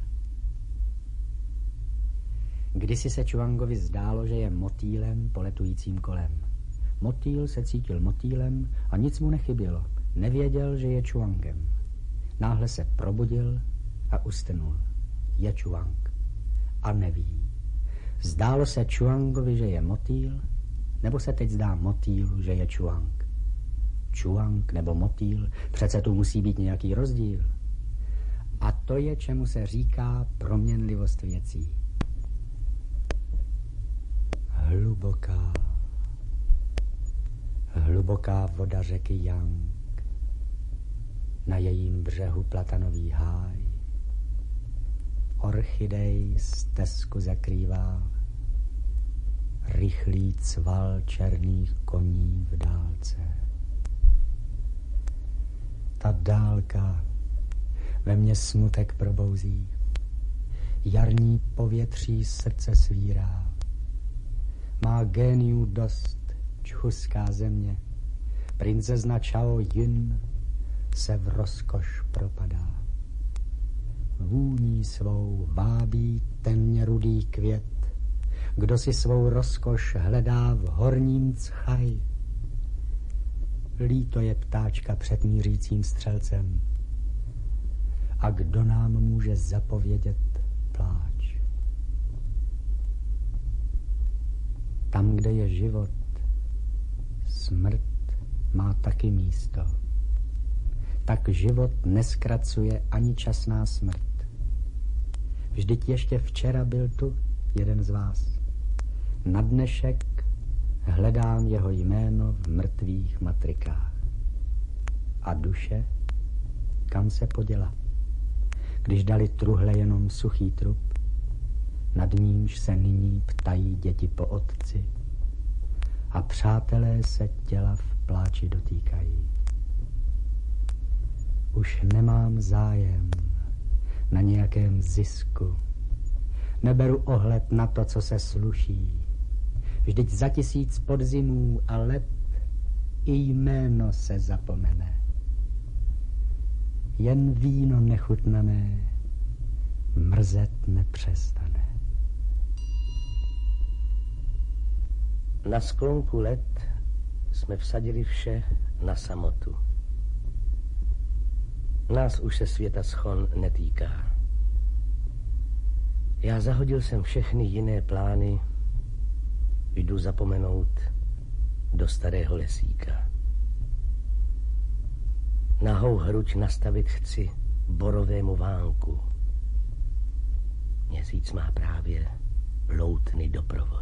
Speaker 4: Kdysi se Čuangovi zdálo, že je motýlem poletujícím kolem. Motýl se cítil motýlem a nic mu nechybělo. Nevěděl, že je Čuangem. Náhle se probudil a ustnul. Je Čuang. A neví. Zdálo se Čuangovi, že je motýl, nebo se teď zdá motýlu, že je Čuang. Čuang nebo motýl, přece tu musí být nějaký rozdíl. A to je, čemu se říká proměnlivost věcí. Hluboká, hluboká voda řeky Yang, na jejím břehu platanový háj, orchidej stezku zakrývá, rychlý cval černých koní v dálce. Ta dálka ve mně smutek probouzí, jarní povětří srdce svírá. Má géniů dost čchuská země, princezna Čao Jin se v rozkoš propadá. Vůní svou vábí temně rudý květ, kdo si svou rozkoš hledá v horním Cchaj. Líto je ptáčka před mířícím střelcem. A kdo nám může zapovědět pláč? Tam, kde je život, smrt má taky místo. Tak život neskracuje ani časná smrt. Vždyť ještě včera byl tu jeden z vás. Na dnešek hledám jeho jméno v mrtvých matrikách. A duše, kam se poděla? Když dali truhle jenom suchý trup, nad nímž se nyní ptají děti po otci a přátelé se těla v pláči dotýkají. Už nemám zájem na nějakém zisku. Neberu ohled na to, co se sluší. Vždyť za tisíc podzimů a let i jméno se zapomene. Jen víno nechutnané mrzet nepřestane.
Speaker 5: Na sklonku let jsme vsadili vše na samotu. Nás už se světa schon netýká. Já zahodil jsem všechny jiné plány, jdu zapomenout do starého lesíka. Nahou hruď nastavit chci borovému vánku. Měsíc má právě loutný doprovod.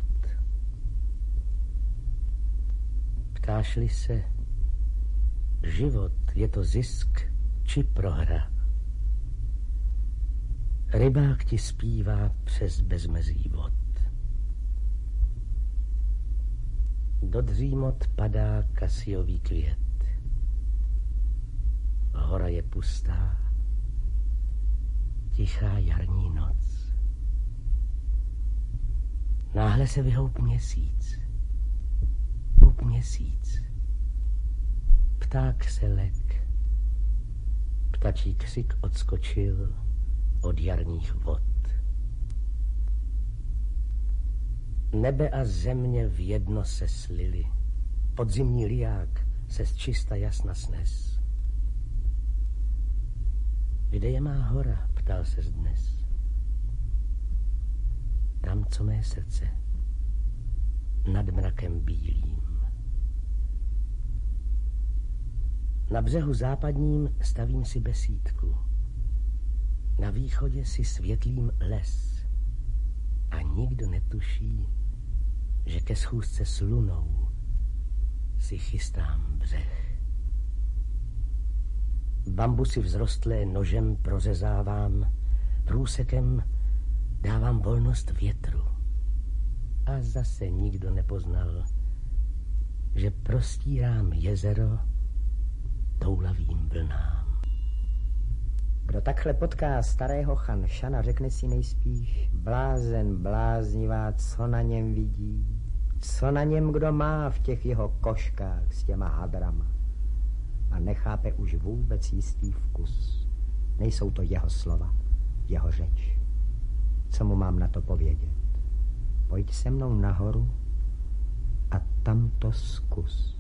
Speaker 5: Ptáš-li se, život je to zisk či prohra. Rybák ti zpívá přes bezmezí vod. Do dřímot padá kasiový květ. Hora je pustá, tichá jarní noc. Náhle se vyhoup měsíc. Houp měsíc. Pták se lek. Ptačí křik odskočil od jarních vod. Nebe a země v jedno se slily. Podzimní liák se z čista jasna snes. Kde je má hora, ptal ses dnes. Tam, co mé srdce, nad mrakem bílým. Na břehu západním stavím si besídku. Na východě si světlím les. A nikdo netuší, že ke schůzce s lunou si chystám břeh. Bambusy vzrostlé nožem prořezávám, průsekem dávám volnost větru. A zase nikdo nepoznal, že prostírám jezero toulavým vlnám.
Speaker 6: Kdo takhle potká starého Chanšana, řekne si nejspíš: blázen, bláznivá, co na něm vidí, co na něm kdo má v těch jeho koškách s těma hadrama. A nechápe už vůbec jistý vkus. Nejsou to jeho slova, jeho řeč. Co mu mám na to povědět? Pojď se mnou nahoru a tam to zkus.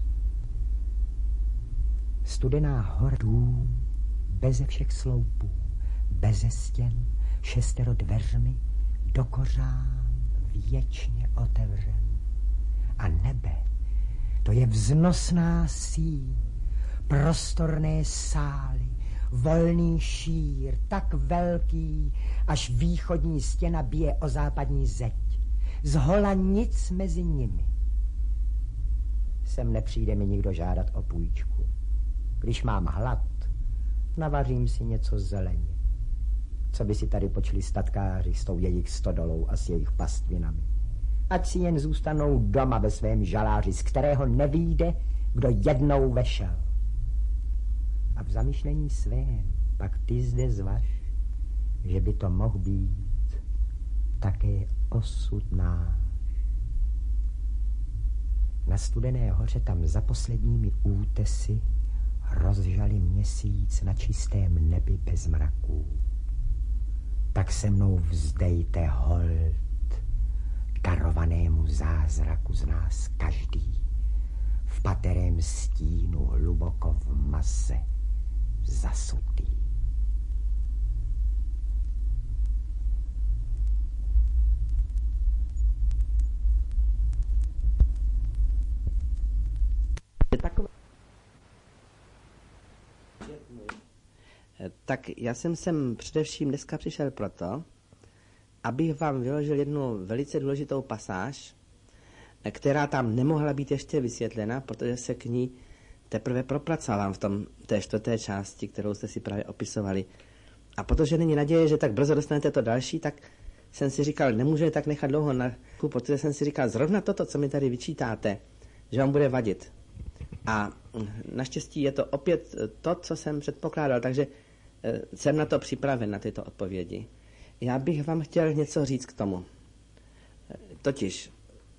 Speaker 6: Studená hora, dům, beze všech sloupů, beze stěn, šestero dveřmi, do kořán věčně otevřen. A nebe, to je vznosná síň, prostorné sály, volný šír, tak velký, až východní stěna bije o západní zeď. Zhola nic mezi nimi. Sem nepřijde mi nikdo žádat o půjčku. Když mám hlad, navařím si něco zeleně. Co by si tady počli statkáři s tou jejich stodolou a s jejich pastvinami. ať si jen zůstanou doma ve svém žaláři, z kterého nevyjde, kdo jednou vešel. A v zamýšlení svém pak ty zde zvaž, že by to mohl být také osud náš. Na Studené hoře tam za posledními útesy rozžali měsíc na čistém nebi bez mraků. Tak se mnou vzdejte hold darovanému zázraku z nás každý, v paterém stínu hluboko v mase zasutý.
Speaker 7: Tak já jsem sem především dneska přišel proto, abych vám vyložil jednu velice důležitou pasáž, která tam nemohla být ještě vysvětlena, protože se k ní teprve propracovám v tom té čtvrté části, kterou jste si právě opisovali. A protože není naděje, že tak brzo dostanete to další, tak jsem si říkal, nemůžu je tak nechat dlouho na ruchu, protože jsem si říkal, zrovna toto, co mi tady vyčítáte, že vám bude vadit. A naštěstí je to opět to, co jsem předpokládal, takže jsem na to připraven, na tyto odpovědi. Já bych vám chtěl něco říct k tomu. Totiž,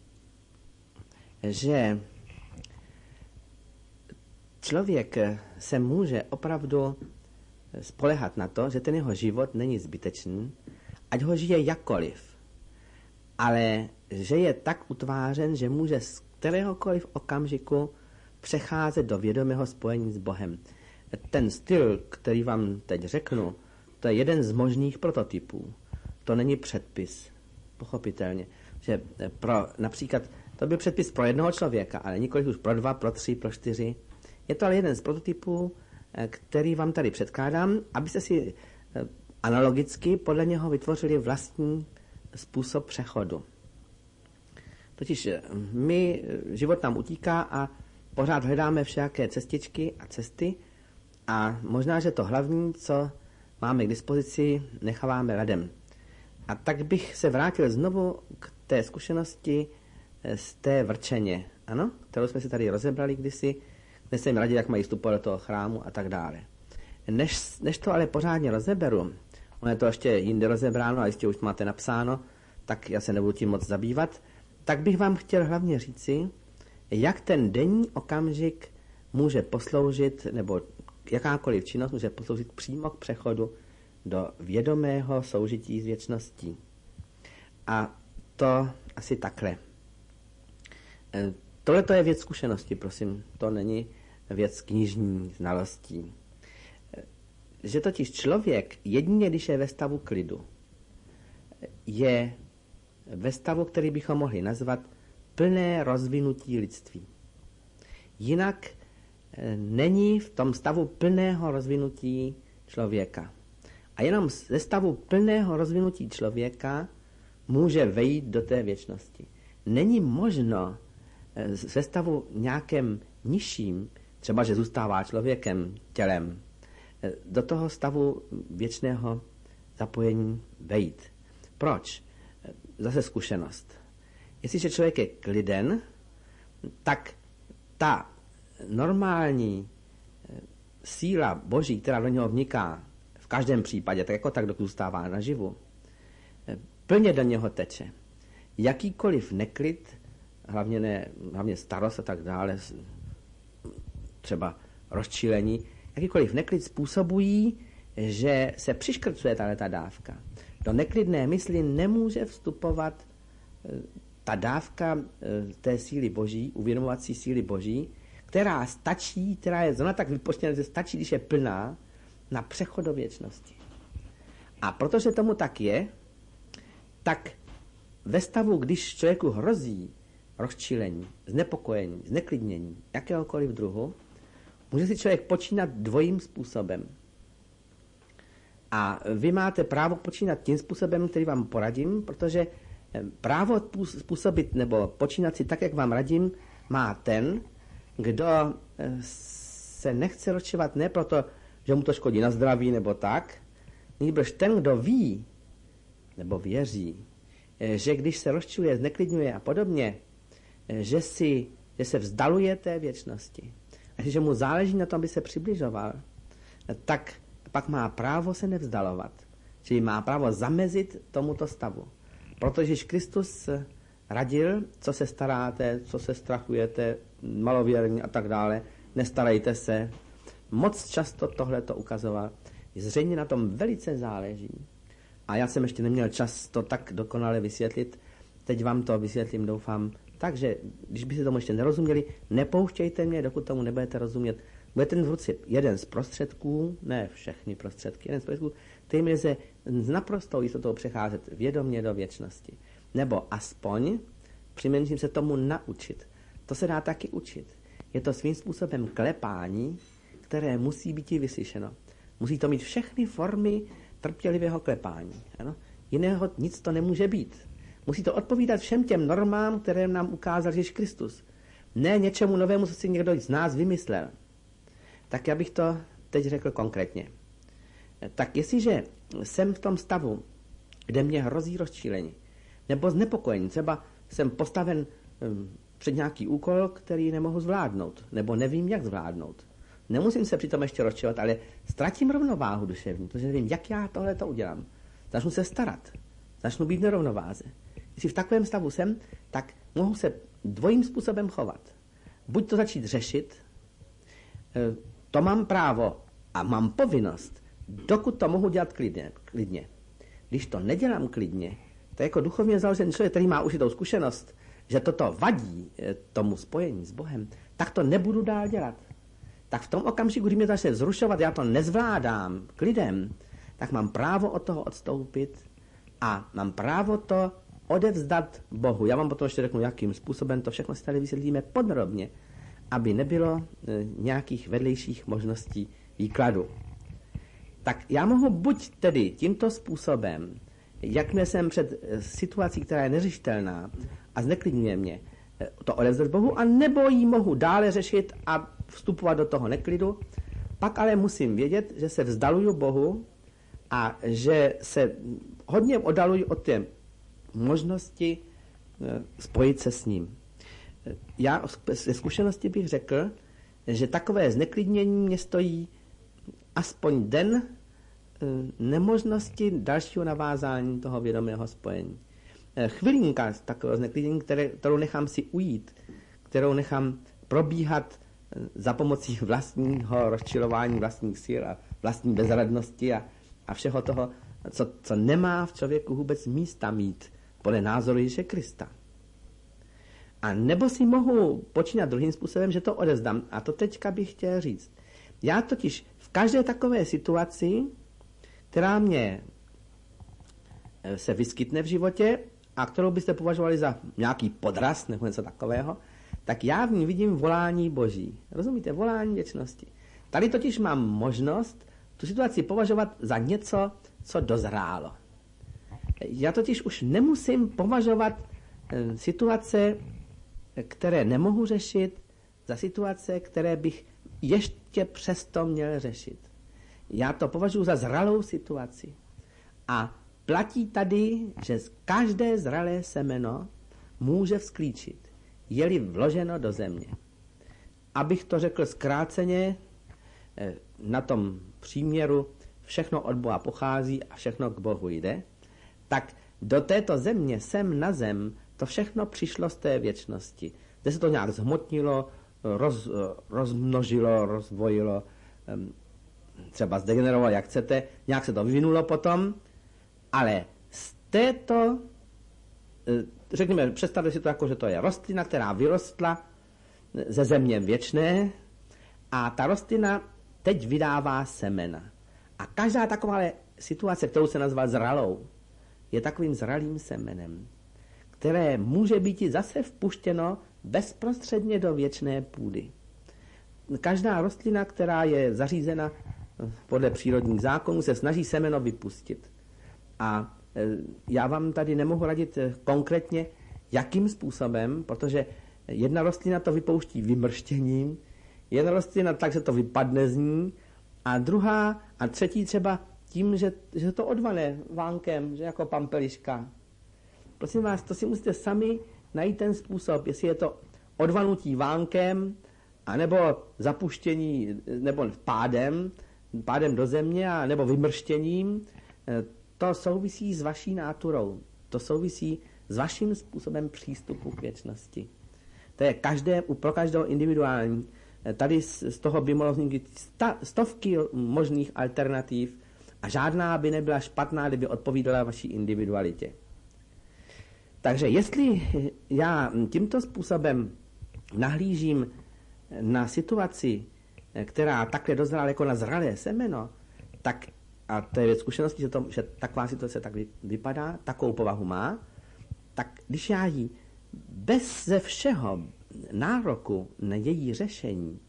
Speaker 7: že člověk se může opravdu spoléhat na to, že ten jeho život není zbytečný, ať ho žije jakkoliv, ale že je tak utvářen, že může z kteréhokoliv okamžiku přecházet do vědomého spojení s Bohem. Ten styl, který vám teď řeknu, to je jeden z možných prototypů. To není předpis, pochopitelně. Že pro, například, to byl předpis pro jednoho člověka, ale nikoliv už pro dva, pro tři, pro čtyři. Je to ale jeden z prototypů, který vám tady předkládám, abyste si analogicky podle něho vytvořili vlastní způsob přechodu. Totiž my, život nám utíká a pořád hledáme všaké cestičky a cesty a možná, že to hlavní, co máme k dispozici, necháváme ladem. A tak bych se vrátil znovu k té zkušenosti z té vrčeně, ano, kterou jsme si tady rozebrali kdysi, kde jsem radil, jak mají vstupovat do toho chrámu a tak dále. Než, než to ale pořádně rozeberu, ono je to ještě jinde rozebráno a jistě už máte napsáno, tak já se nebudu tím moc zabývat, tak bych vám chtěl hlavně říci, jak ten denní okamžik může posloužit, nebo jakákoliv činnost může posloužit přímo k přechodu do vědomého soužití s věčností. A to asi takhle. Tohle to je věc zkušenosti, prosím, to není věc knižní znalostí. Že totiž člověk, jedině když je ve stavu klidu, je ve stavu, který bychom mohli nazvat plné rozvinutí lidství. Jinak není v tom stavu plného rozvinutí člověka. A jenom ze stavu plného rozvinutí člověka může vejít do té věčnosti. Není možno ze stavu nějakém nižším, třeba že zůstává člověkem, tělem, do toho stavu věčného zapojení vejít. Proč? Zase zkušenost. Jestliže člověk je kliden, tak ta normální síla Boží, která do něho vniká v každém případě, tak jako tak, dokud zůstává naživu, plně do něho teče. Jakýkoliv neklid, hlavně, ne, hlavně starost a tak dále, třeba rozčílení, jakýkoliv neklid způsobují, že se přiškrcuje tato dávka. Do neklidné mysli nemůže vstupovat ta dávka té síly Boží, uvědomovací síly Boží, která stačí, která je zrovna tak vypočtěna, že stačí, když je plná, na přechod do věčnosti. A protože tomu tak je, tak ve stavu, když člověku hrozí rozčílení, znepokojení, zneklidnění, jakéhokoliv druhu, může si člověk počínat dvojím způsobem. A vy máte právo počínat tím způsobem, který vám poradím, protože právo způsobit nebo počínat si tak, jak vám radím, má ten, kdo se nechce rozčilovat ne proto, že mu to škodí na zdraví nebo tak, nýbrž ten, kdo ví nebo věří, že když se rozčiluje, zneklidňuje a podobně, že, si, že se vzdaluje té věčnosti, a že mu záleží na tom, aby se přibližoval, tak pak má právo se nevzdalovat. Čili má právo zamezit tomuto stavu. Protože Kristus radil, co se staráte, co se strachujete, malověrní a tak dále, nestarejte se. Moc často tohle to ukazoval. Zřejmě na tom velice záleží. A já jsem ještě neměl čas to tak dokonale vysvětlit. Teď vám to vysvětlím, doufám. Takže, když byste tomu ještě nerozuměli, nepouštějte mě, dokud tomu nebudete rozumět. Budete v ruce jeden z prostředků, ne všechny prostředky, jeden z prostředků, kterým lze s naprostou jistotou přecházet vědomě do věčnosti. Nebo aspoň přiměřím se tomu naučit. To se dá taky učit. Je to svým způsobem klepání, které musí být i vyslyšeno. Musí to mít všechny formy trpělivého klepání. Ano? Jiného nic to nemůže být. Musí to odpovídat všem těm normám, které nám ukázal Ježíš Kristus. Ne něčemu novému, co si někdo z nás vymyslel. Tak já bych to teď řekl konkrétně. Tak jestliže jsem v tom stavu, kde mě hrozí rozčílení, nebo znepokojení, třeba jsem postaven um, před nějaký úkol, který nemohu zvládnout, nebo nevím, jak zvládnout. Nemusím se přitom ještě rozčilovat, ale ztratím rovnováhu duševní, protože nevím, jak já tohle to udělám. Začnu se starat, začnu být v nerovnováze. Jestli v takovém stavu jsem, tak mohu se dvojím způsobem chovat. Buď to začít řešit, to mám právo a mám povinnost, dokud to mohu dělat klidně. klidně. Když to nedělám klidně, to je jako duchovně založený člověk, který má užitou zkušenost, že toto vadí tomu spojení s Bohem, tak to nebudu dál dělat. Tak v tom okamžiku, kdy mě to začne vzrušovat, já to nezvládám klidem, tak mám právo od toho odstoupit a mám právo to odevzdat Bohu. Já vám potom ještě řeknu, jakým způsobem to všechno si tady vysvětlíme podrobně, aby nebylo e, nějakých vedlejších možností výkladu. Tak já mohu buď tedy tímto způsobem, jakmile jsem před e, situací, která je neřešitelná a zneklidňuje mě, e, to odevzdat Bohu, a nebo ji mohu dále řešit a vstupovat do toho neklidu. Pak ale musím vědět, že se vzdaluju Bohu a že se hodně oddaluji od té možnosti e, spojit se s ním. Já ze zkušenosti bych řekl, že takové zneklidnění mě stojí aspoň den nemožnosti dalšího navázání toho vědomého spojení. Chvilinka takového zneklidnění, které, kterou nechám si ujít, kterou nechám probíhat za pomocí vlastního rozčilování, vlastních sil a vlastní bezradnosti a, a všeho toho, co, co nemá v člověku vůbec místa mít podle názoru Ježíše Krista. A nebo si mohu počínat druhým způsobem, že to odezdám. A to teďka bych chtěl říct. Já totiž v každé takové situaci, která mě se vyskytne v životě a kterou byste považovali za nějaký podraz nebo něco takového, tak já v ní vidím volání Boží. Rozumíte? Volání věčnosti. Tady totiž mám možnost tu situaci považovat za něco, co dozrálo. Já totiž už nemusím považovat situace, které nemohu řešit, za situace, které bych ještě přesto měl řešit. Já to považuji za zralou situaci. A platí tady, že každé zralé semeno může vzklíčit, je-li vloženo do země. Abych to řekl zkráceně, na tom příměru všechno od Boha pochází a všechno k Bohu jde, tak do této země, sem na zem, to všechno přišlo z té věčnosti. Zde se to nějak zhmotnilo, roz, rozmnožilo, rozvojilo, třeba zdegenerovalo, jak chcete, nějak se to vyvinulo potom, ale z této, řekněme, představte si to jako, že to je rostlina, která vyrostla ze země věčné a ta rostlina teď vydává semena. A každá taková situace, kterou se nazval zralou, je takovým zralým semenem, které může být zase vpuštěno bezprostředně do věčné půdy. Každá rostlina, která je zařízena podle přírodních zákonů, se snaží semeno vypustit. A já vám tady nemohu radit konkrétně, jakým způsobem, protože jedna rostlina to vypouští vymrštěním, jedna rostlina tak, že to vypadne z ní, a druhá a třetí třeba tím, že, že to odvane vánkem, že jako pampeliška. prosím vás, to si musíte sami najít ten způsob, jestli je to odvanutí vánkem, anebo zapuštění, nebo pádem, pádem do země, a nebo vymrštěním. To souvisí s vaší náturou. To souvisí s vaším způsobem přístupu k věčnosti. To je každé, pro každého individuální. Tady z toho by mohlo vzniknout stovky možných alternativ a žádná by nebyla špatná, kdyby odpovídala vaší individualitě. Takže jestli já tímto způsobem nahlížím na situaci, která takhle dozrála jako na zralé semeno, tak, a to je věc zkušenosti, že, to, že taková situace tak vypadá, takovou povahu má, tak když já ji bez ze všeho nároku na její řešení,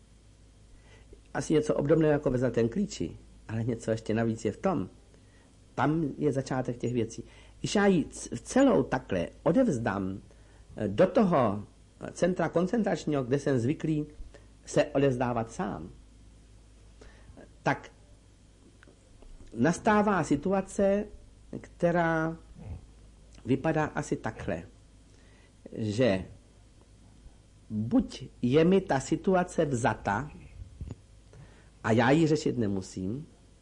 Speaker 7: asi něco obdobného jako ve Zlatém klíči, ale něco ještě navíc je v tom, tam je začátek těch věcí. Když já ji celou takhle odevzdám do toho centra koncentračního, kde jsem zvyklý se odevzdávat sám, tak nastává situace, která vypadá asi takhle, že buď je mi ta situace vzata a já ji řešit nemusím,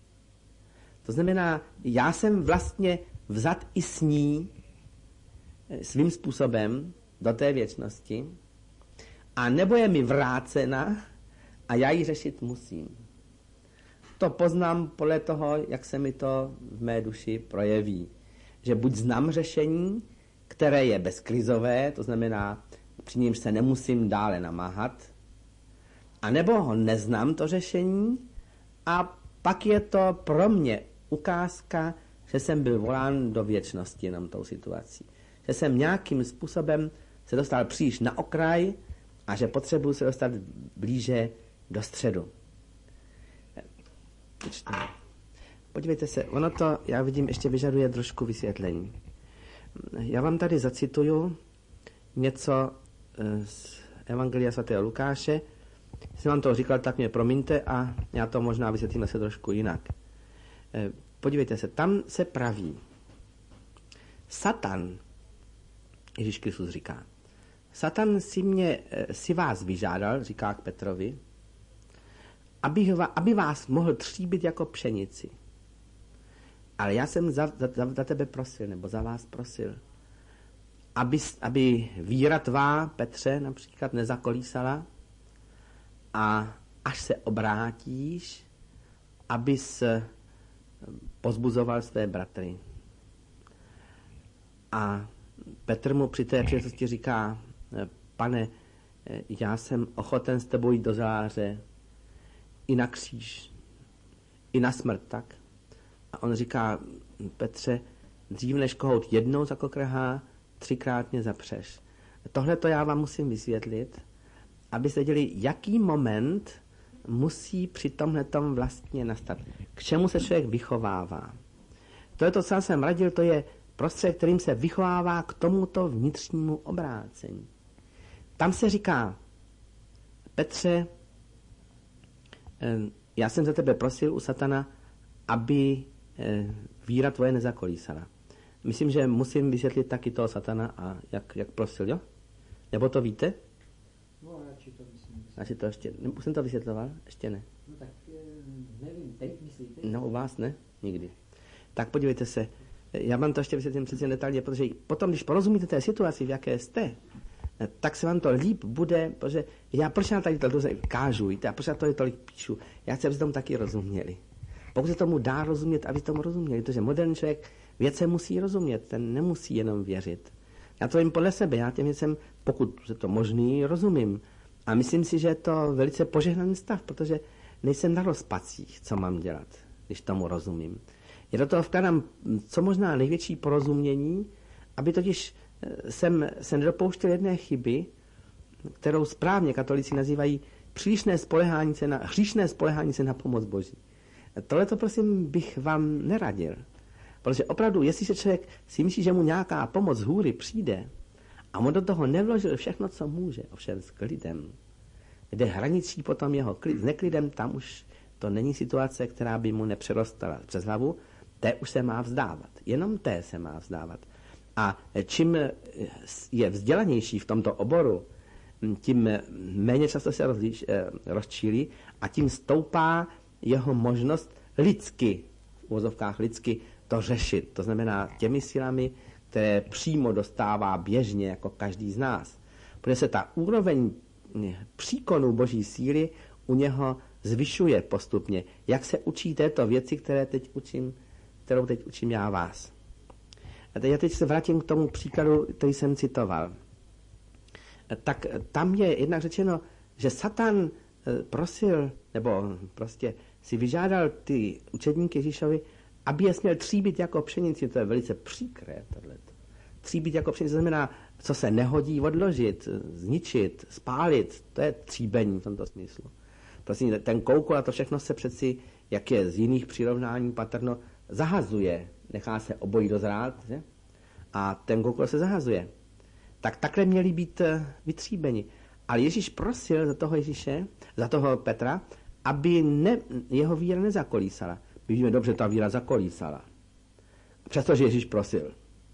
Speaker 7: to znamená, já jsem vlastně vzat i s ní svým způsobem do té věčnosti, a nebo je mi vrácena a já ji řešit musím. To poznám podle toho, jak se mi to v mé duši projeví. Že buď znám řešení, které je bezkrizové, to znamená, při němž se nemusím dále namáhat, a nebo ho neznám, to řešení, a pak je to pro mě ukázka, že jsem byl volán do věčnosti jenom tou situací. Že jsem nějakým způsobem se dostal příliš na okraj a že potřebuji se dostat blíže do středu. Podívejte se, ono to, já vidím, ještě vyžaduje trošku vysvětlení. Já vám tady zacituju něco z Evangelia svatého Lukáše. Když jsem vám to říkal, tak mě promiňte a já to možná vysvětlím se trošku jinak. Podívejte se, tam se praví, Satan, Ježíš Kristus říká, Satan si, mě, si vás vyžádal, říká k Petrovi, aby, aby vás mohl tříbit jako pšenici. Ale já jsem za, za, za tebe prosil, nebo za vás prosil, aby, aby víra tvá, Petře, například nezakolísala, a až se obrátíš, abys pozbuzoval své bratry. A Petr mu při té příležitosti říká, pane, já jsem ochoten s tebou jít do záře, i na kříž, i na smrt, tak? A on říká, Petře, dřív než kohout jednou zakokrhá, třikrát mě zapřeš. Tohle to já vám musím vysvětlit, abyste věděli, jaký moment musí při tomhletom vlastně nastat. K čemu se člověk vychovává. To je to, co jsem radil, to je prostředek, kterým se vychovává k tomuto vnitřnímu obrácení. Tam se říká, Petře, já jsem za tebe prosil u Satana, aby víra tvoje nezakolísala. Myslím, že musím vysvětlit taky toho Satana, a jak, jak prosil, jo? Nebo to víte?
Speaker 4: No, radši to myslím.
Speaker 7: Radši to ještě, už jsem to vysvětloval? Ještě ne.
Speaker 4: No tak nevím, teď myslíte?
Speaker 7: No, u vás ne? Nikdy. Tak podívejte se, já vám to ještě vysvětlím přece detailně, protože potom, když porozumíte té situaci, v jaké jste, tak se vám to líp bude, protože já proč já tady to kážu, já proč já to tolik píšu, já chci, abyste tomu taky rozuměli. Pokud se tomu dá rozumět, aby tomu rozuměli, protože moderní člověk věcem musí rozumět, ten nemusí jenom věřit. Já to vím podle sebe, já těm věcem, pokud je to možný, rozumím. A myslím si, že je to velice požehnaný stav, protože nejsem na rozpacích, co mám dělat, když tomu rozumím. Já do toho vkládám co možná největší porozumění, aby totiž jsem se nedopouštěl jedné chyby, kterou správně katolíci nazývají přílišné spolehání se na, hříšné spolehání se na pomoc Boží. Tohle to prosím bych vám neradil. Protože opravdu, jestliže člověk si myslí, že mu nějaká pomoc z hůry přijde a on do toho nevložil všechno, co může, ovšem s klidem, kde hraničí potom jeho klid s neklidem, tam už to není situace, která by mu nepřerostala přes hlavu, té už se má vzdávat. Jenom té se má vzdávat. A čím je vzdělanější v tomto oboru, tím méně často se rozliš, rozčílí a tím stoupá jeho možnost lidsky, v uvozovkách lidsky, to řešit. To znamená těmi silami, které přímo dostává běžně, jako každý z nás. Protože se ta úroveň příkonu boží síly u něho zvyšuje postupně. Jak se učí této věci, které teď učím, kterou teď učím já vás. A teď, já teď se vrátím k tomu příkladu, který jsem citoval. Tak tam je jednak řečeno, že Satan prosil, nebo prostě si vyžádal ty učedníky Ježíšovi, aby je směl tříbit jako pšenici. To je velice příkré tohleto. Tříbit jako pšenici znamená, co se nehodí odložit, zničit, spálit. To je tříbení v tomto smyslu. Prostě ten koukol a to všechno se přeci, jak je z jiných přirovnání patrno, zahazuje. Nechá se obojí dozrát, že? A ten koukol se zahazuje. Tak takhle měli být vytříbeni. Ale Ježíš prosil za toho Ježíše, za toho Petra, aby ne, jeho víra nezakolísala. My víme dobře, ta víra zakolísala. Přestože Ježíš prosil.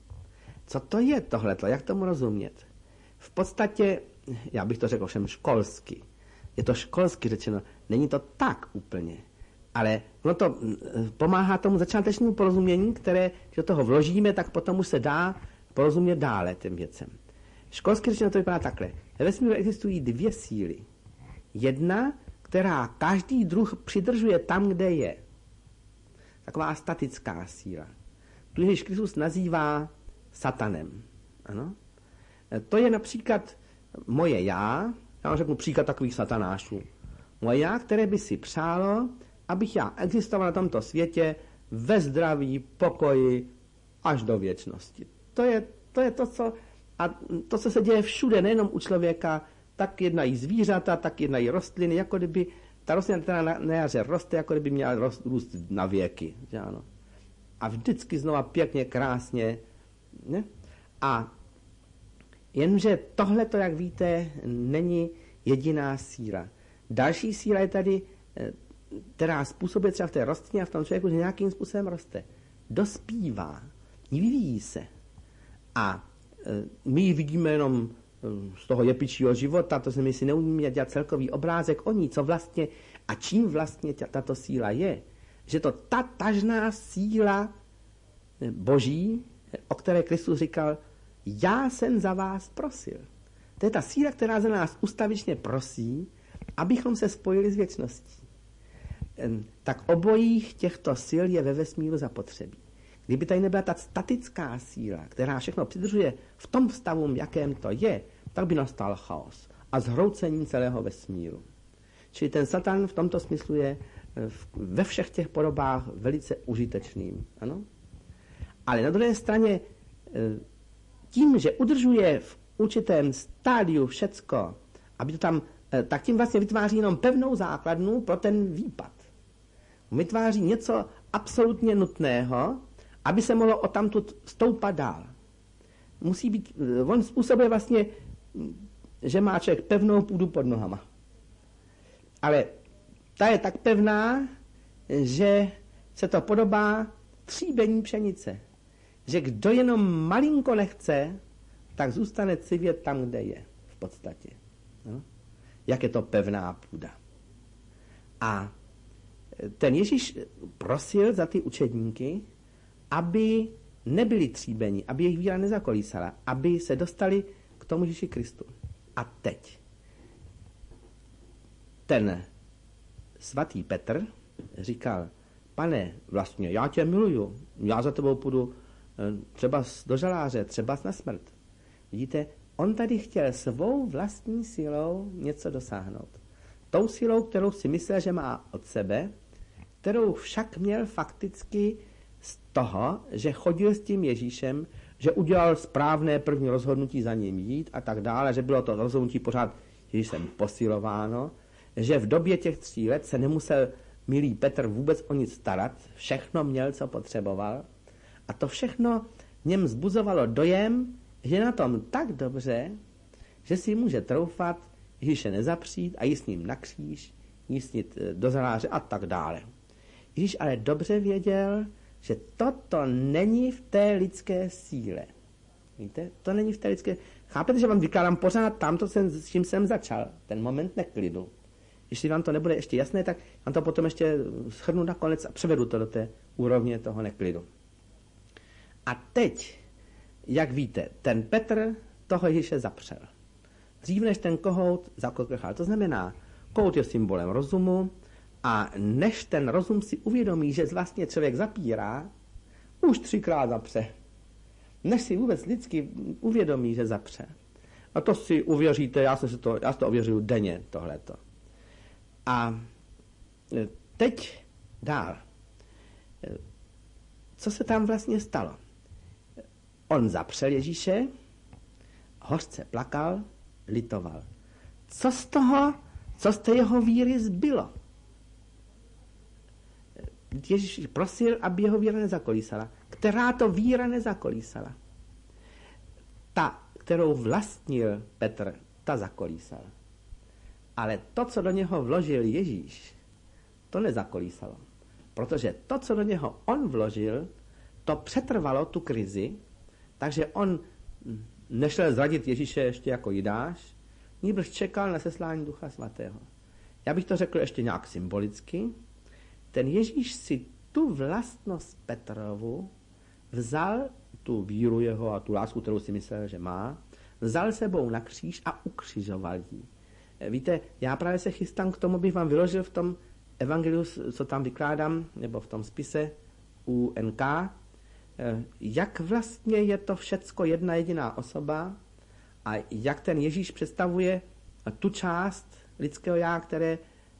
Speaker 7: Co to je tohleto? Jak tomu rozumět? V podstatě, já bych to řekl všem školsky. Je to školsky řečeno. Není to tak úplně. Ale no to pomáhá tomu začátečnímu porozumění, které, když do toho vložíme, tak potom už se dá porozumět dále těm věcem. Školsky řečeno to vypadá takhle. Ve vesmíru existují dvě síly. Jedna, která každý druh přidržuje tam, kde je. Taková statická síla. Tu Ježíš Kristus nazývá satanem. Ano? To je například moje já, já vám řeknu příklad takových satanášů. Moje já, které by si přálo, abych já existoval na tomto světě ve zdraví, pokoji až do věčnosti. To je to, je to co a to, co se děje všude, nejenom u člověka, tak jednají zvířata, tak jednají rostliny, jako kdyby ta rostlina, která na, na jaře roste, jako kdyby měla rost, růst na věky. Že ano? A vždycky znova pěkně, krásně. Ne? A jenže tohleto, jak víte, není jediná síla. Další síla je tady, která způsobuje třeba v té rostlině a v tom člověku, že nějakým způsobem roste. Dospívá, vyvíjí se. A my ji vidíme jenom z toho jepičího života, to znamená, my si neumíme dělat celkový obrázek o ní, co vlastně a čím vlastně tato síla je. Že to ta tažná síla boží, o které Kristus říkal, já jsem za vás prosil. To je ta síla, která za nás ustavičně prosí, abychom se spojili s věčností. Tak obojích těchto sil je ve vesmíru zapotřebí. Kdyby tady nebyla ta statická síla, která všechno přidržuje v tom stavu, jakém to je, tak by nastal chaos a zhroucení celého vesmíru. Čili ten Satan v tomto smyslu je ve všech těch podobách velice užitečným. Ano? Ale na druhé straně tím, že udržuje v určitém stádiu všecko, aby to tam, tak tím vlastně vytváří jenom pevnou základnu pro ten výpad. Vytváří něco absolutně nutného, aby se mohlo odtamtud stoupat dál. Musí být, on způsobuje vlastně, že má člověk pevnou půdu pod nohama. Ale ta je tak pevná, že se to podobá tříbení pšenice. Že kdo jenom malinko nechce, tak zůstane civět tam, kde je v podstatě. No? Jak je to pevná půda. A ten Ježíš prosil za ty učedníky, aby nebyli tříbeni, aby jejich víra nezakolísala, aby se dostali k tomu Ježíši Kristu. A teď ten svatý Petr říkal, pane, vlastně já tě miluju, já za tebou půjdu třeba do žaláře, třeba na smrt. Vidíte, on tady chtěl svou vlastní silou něco dosáhnout. Tou silou, kterou si myslel, že má od sebe, kterou však měl fakticky z toho, že chodil s tím Ježíšem, že udělal správné první rozhodnutí za ním jít a tak dále, že bylo to rozhodnutí pořád Ježíšem posilováno, že v době těch tří let se nemusel milý Petr vůbec o nic starat, všechno měl, co potřeboval a to všechno v něm vzbuzovalo dojem, že je na tom tak dobře, že si může troufat Ježíše nezapřít a jít s ním na kříž, jít do zaláře a tak dále. Ježíš ale dobře věděl, že toto není v té lidské síle. Víte, to není v té lidské... Chápete, že vám vykládám pořád tamto, s čím jsem začal, ten moment neklidu. Jestli vám to nebude ještě jasné, tak vám to potom ještě shrnu nakonec a převedu to do té úrovně toho neklidu. A teď, jak víte, ten Petr toho Ježíše zapřel. Dřív než ten kohout zakokrchal. To znamená, kohout je symbolem rozumu a než ten rozum si uvědomí, že vlastně člověk zapírá, už třikrát zapře. Než si vůbec lidsky uvědomí, že zapře. A to si uvěříte, já, si to, já si to ověřuju denně, tohleto. A teď dál. Co se tam vlastně stalo? On zapřel Ježíše, hořce plakal, litoval. Co z toho, co z té jeho víry zbylo? Ježíš prosil, aby jeho víra nezakolísala. Která to víra nezakolísala? Ta, kterou vlastnil Petr, ta zakolísala. Ale to, co do něho vložil Ježíš, to nezakolísalo. Protože to, co do něho on vložil, to přetrvalo tu krizi, takže on nešel zradit Ježíše ještě jako Jidáš, nýbrž čekal na seslání Ducha Svatého. Já bych to řekl ještě nějak symbolicky. Ten Ježíš si tu vlastnost Petrovu vzal, tu víru jeho a tu lásku, kterou si myslel, že má, vzal sebou na kříž a ukřižoval ji. Víte, já právě se chystám k tomu, bych vám vyložil v tom evangeliu, co tam vykládám, nebo v tom spise u N K, jak vlastně je to všecko jedna jediná osoba a jak ten Ježíš představuje tu část lidského já, které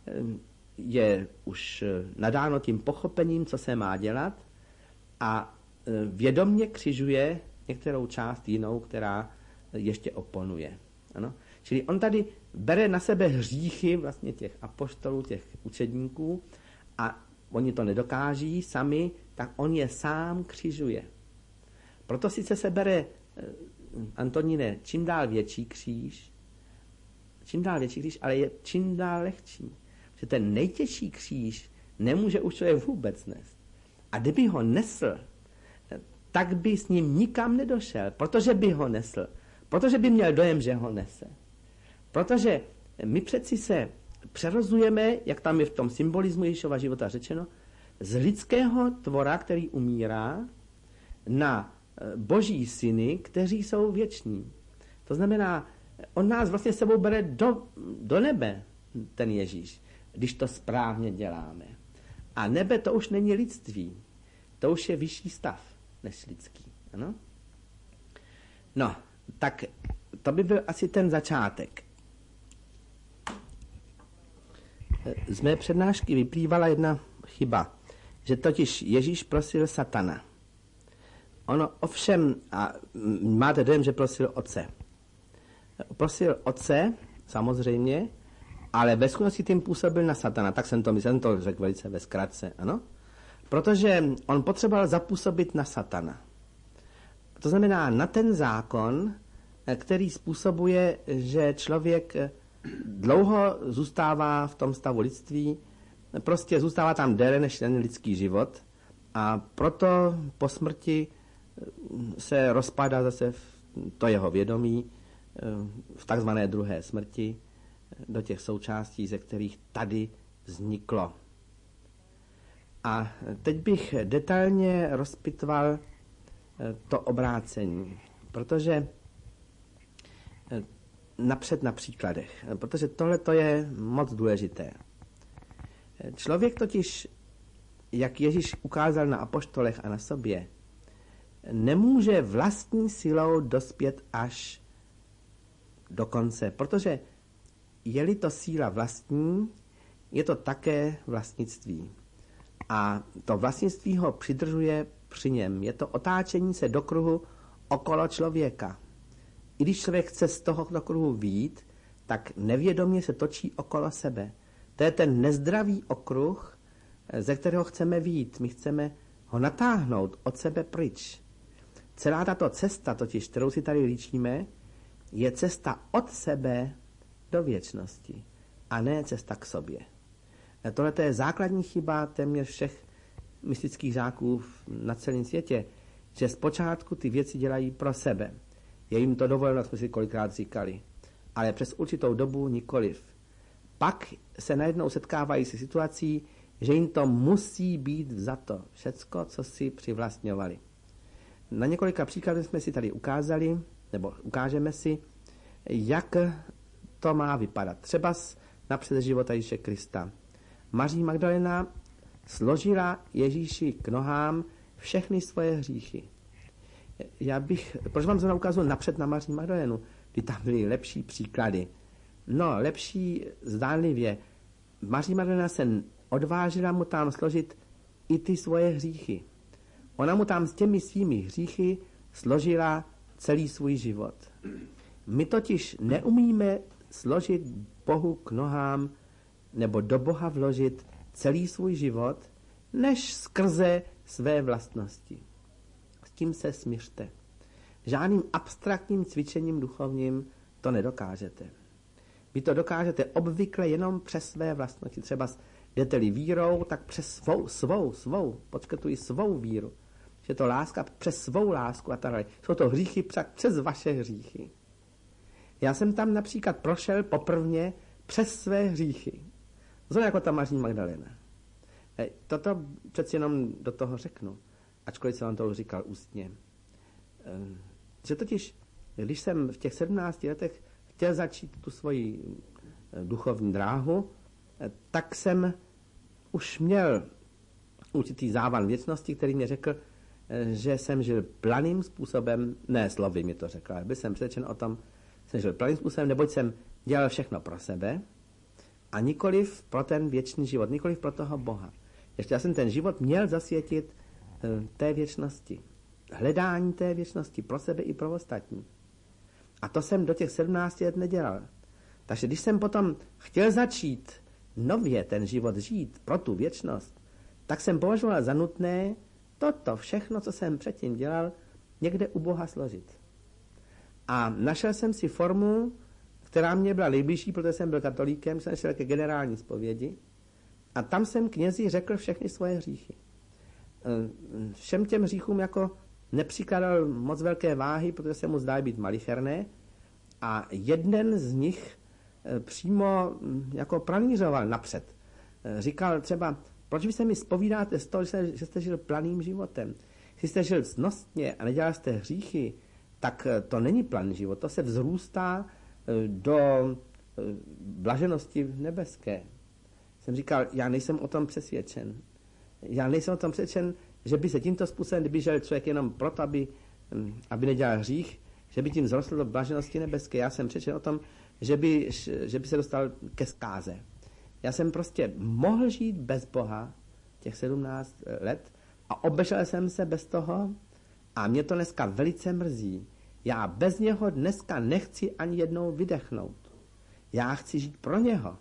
Speaker 7: je už nadáno tím pochopením, co se má dělat a vědomně křižuje některou část jinou, která ještě oponuje. Ano? Čili on tady bere na sebe hříchy vlastně těch apoštolů, těch učedníků a oni to nedokáží sami, tak on je sám křižuje. Proto sice se bere, Antoníne, čím dál větší kříž, čím dál větší kříž, ale je čím dál lehčí. Že ten nejtěžší kříž nemůže už člověk vůbec nést. A kdyby ho nesl, tak by s ním nikam nedošel, protože by ho nesl. Protože by měl dojem, že ho nese. Protože my přeci se přerozujeme, jak tam je v tom symbolismu Ježíšova života řečeno, z lidského tvora, který umírá, na boží syny, kteří jsou věční. To znamená, on nás vlastně sebou bere do, do nebe, ten Ježíš, když to správně děláme. A nebe to už není lidství, to už je vyšší stav než lidský. Ano? No, tak to by byl asi ten začátek. Z mé přednášky vyplývala jedna chyba, že totiž Ježíš prosil satana. Ono ovšem, a máte dojem, že prosil otce. Prosil otce, samozřejmě, ale ve skutečnosti tím působil na satana. Tak jsem to myslel, jsem to řekl velice ve zkratce, ano? Protože on potřeboval zapůsobit na satana. To znamená na ten zákon, který způsobuje, že člověk dlouho zůstává v tom stavu lidství, prostě zůstává tam déle než ten lidský život a proto po smrti se rozpadá zase to jeho vědomí v takzvané druhé smrti do těch součástí, ze kterých tady vzniklo. A teď bych detailně rozpitval to obrácení, protože napřed na příkladech, protože tohle to je moc důležité. Člověk totiž, jak Ježíš ukázal na apoštolech a na sobě, nemůže vlastní silou dospět až do konce, protože je-li to síla vlastní, je to také vlastnictví. A to vlastnictví ho přidržuje při něm. Je to otáčení se do kruhu okolo člověka. I když člověk chce z toho kruhu vyjít, tak nevědomě se točí okolo sebe. To je ten nezdravý okruh, ze kterého chceme vyjít. My chceme ho natáhnout od sebe pryč. Celá tato cesta, totiž, kterou si tady líčíme, je cesta od sebe do věčnosti a ne cesta k sobě. Tohle je základní chyba téměř všech mystických žáků na celém světě, že zpočátku ty věci dělají pro sebe. Je jim to dovoleno, jsme si kolikrát říkali. Ale přes určitou dobu nikoliv. Pak se najednou setkávají se situací, že jim to musí být vzato. Všecko, co si přivlastňovali. Na několika příkladech jsme si tady ukázali, nebo ukážeme si, jak to má vypadat. Třeba napřed života Ježíše Krista. Maří Magdalena složila Ježíši k nohám všechny svoje hříchy. Já bych, proč vám zrovna ukazuju napřed na Maří Magdalenu, kdy tam byly lepší příklady. No, lepší zdánlivě. Maří Magdalena se odvážila mu tam složit i ty svoje hříchy. Ona mu tam s těmi svými hříchy složila celý svůj život. My totiž neumíme složit Bohu k nohám nebo do Boha vložit celý svůj život, než skrze své vlastnosti. S tím se smiřte. Žádným abstraktním cvičením duchovním to nedokážete. Vy to dokážete obvykle jenom přes své vlastnosti. Třeba jdete-li vírou, tak přes svou, svou, svou, podčkrtuji svou víru. Že to láska přes svou lásku a tak dále. Jsou to hříchy však přes vaše hříchy. Já jsem tam například prošel poprvně přes své hříchy. Zrovna jako ta Maří Magdalena. Toto přeci jenom do toho řeknu, ačkoliv jsem vám to už říkal ústně. Že totiž, když jsem v těch sedmnácti letech chtěl začít tu svoji duchovní dráhu, tak jsem už měl určitý závan věcnosti, který mě řekl, že jsem žil planým způsobem, ne slovy mi to řekl, ale byl jsem přesvědčen o tom, jsem žil planým způsobem, neboť jsem dělal všechno pro sebe a nikoliv pro ten věčný život, nikoliv pro toho Boha. Ještě já jsem ten život měl zasvětit té věčnosti. Hledání té věčnosti pro sebe i pro ostatní. A to jsem do těch sedmnácti let nedělal. Takže když jsem potom chtěl začít nově ten život žít pro tu věčnost, tak jsem považoval za nutné toto všechno, co jsem předtím dělal, někde u Boha složit. A našel jsem si formu, která mě byla nejbližší, protože jsem byl katolíkem, jsem šel ke generální zpovědi a tam jsem knězi řekl všechny svoje hříchy. Všem těm hříchům jako nepřikládal moc velké váhy, protože se mu zdá být malicherné a jeden z nich přímo jako pranířoval napřed. Říkal třeba, proč vy se mi zpovídáte z toho, že jste žil planým životem. Když jste žil ctnostně a nedělal jste hříchy, tak to není planý život, to se vzrůstá do blaženosti nebeské. Jsem říkal, já nejsem o tom přesvědčen. Já nejsem o tom přesvědčen, že by se tímto způsobem, kdyby žil člověk jenom proto, aby, aby nedělal hřích, že by tím vzrostl do blaženosti nebeské. Já jsem přesvědčen o tom, že by, že by se dostal ke zkáze. Já jsem prostě mohl žít bez Boha těch sedmnáct let a obešel jsem se bez toho a mě to dneska velice mrzí. Já bez něho dneska nechci ani jednou vydechnout. Já chci žít pro něho.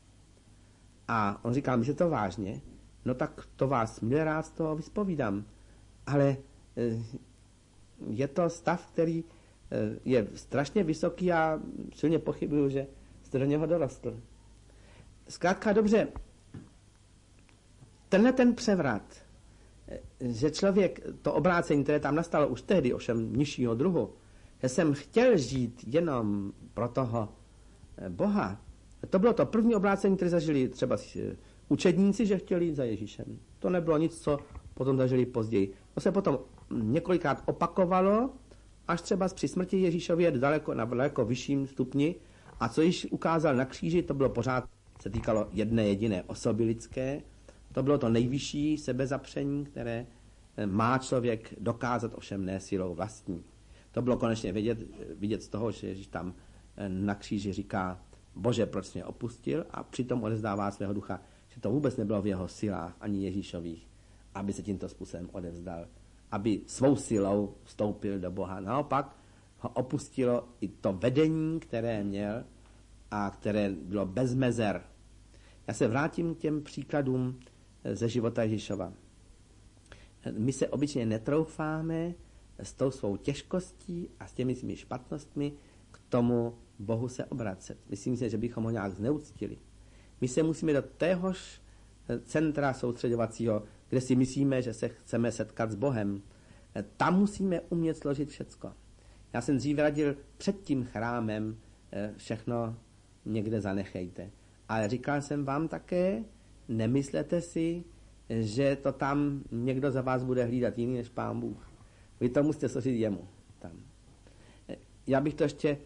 Speaker 7: A on říkal, myslíte to vážně? No tak to vás milé rád z toho vyspovídám. Ale je to stav, který je strašně vysoký a silně pochybuju, že jste do něho dorostl. Zkrátka dobře, tenhle ten převrat, že člověk, to obrácení, které tam nastalo už tehdy, ovšem nižšího druhu, že jsem chtěl žít jenom pro toho Boha, to bylo to první obrácení, které zažili třeba učedníci, že chtěli jít za Ježíšem. To nebylo nic, co potom zažili později. To se potom několikrát opakovalo, až třeba při smrti Ježíšově daleko, na daleko vyšším stupni. A co již ukázal na kříži, to bylo pořád, se týkalo jedné jediné osoby lidské. To bylo to nejvyšší sebezapření, které má člověk dokázat, ovšem ne silou vlastní. To bylo konečně vidět, vidět z toho, že Ježíš tam na kříži říká, Bože, proč mě opustil, a přitom odevzdává svého ducha, že to vůbec nebylo v jeho silách, ani Ježíšových, aby se tímto způsobem odevzdal, aby svou silou vstoupil do Boha. Naopak ho opustilo i to vedení, které měl a které bylo bez mezer. Já se vrátím k těm příkladům ze života Ježíšova. My se obyčejně netroufáme s tou svou těžkostí a s těmi svými špatnostmi k tomu Bohu se obracet. Myslím si, že bychom ho nějak zneuctili. My se musíme do téhož centra soustředovacího, kde si myslíme, že se chceme setkat s Bohem. Tam musíme umět složit všecko. Já jsem dřív radil před tím chrámem všechno někde zanechejte. Ale říkal jsem vám také, nemyslete si, že to tam někdo za vás bude hlídat jiný než Pán Bůh. Vy to musíte složit jemu tam. Já bych to ještě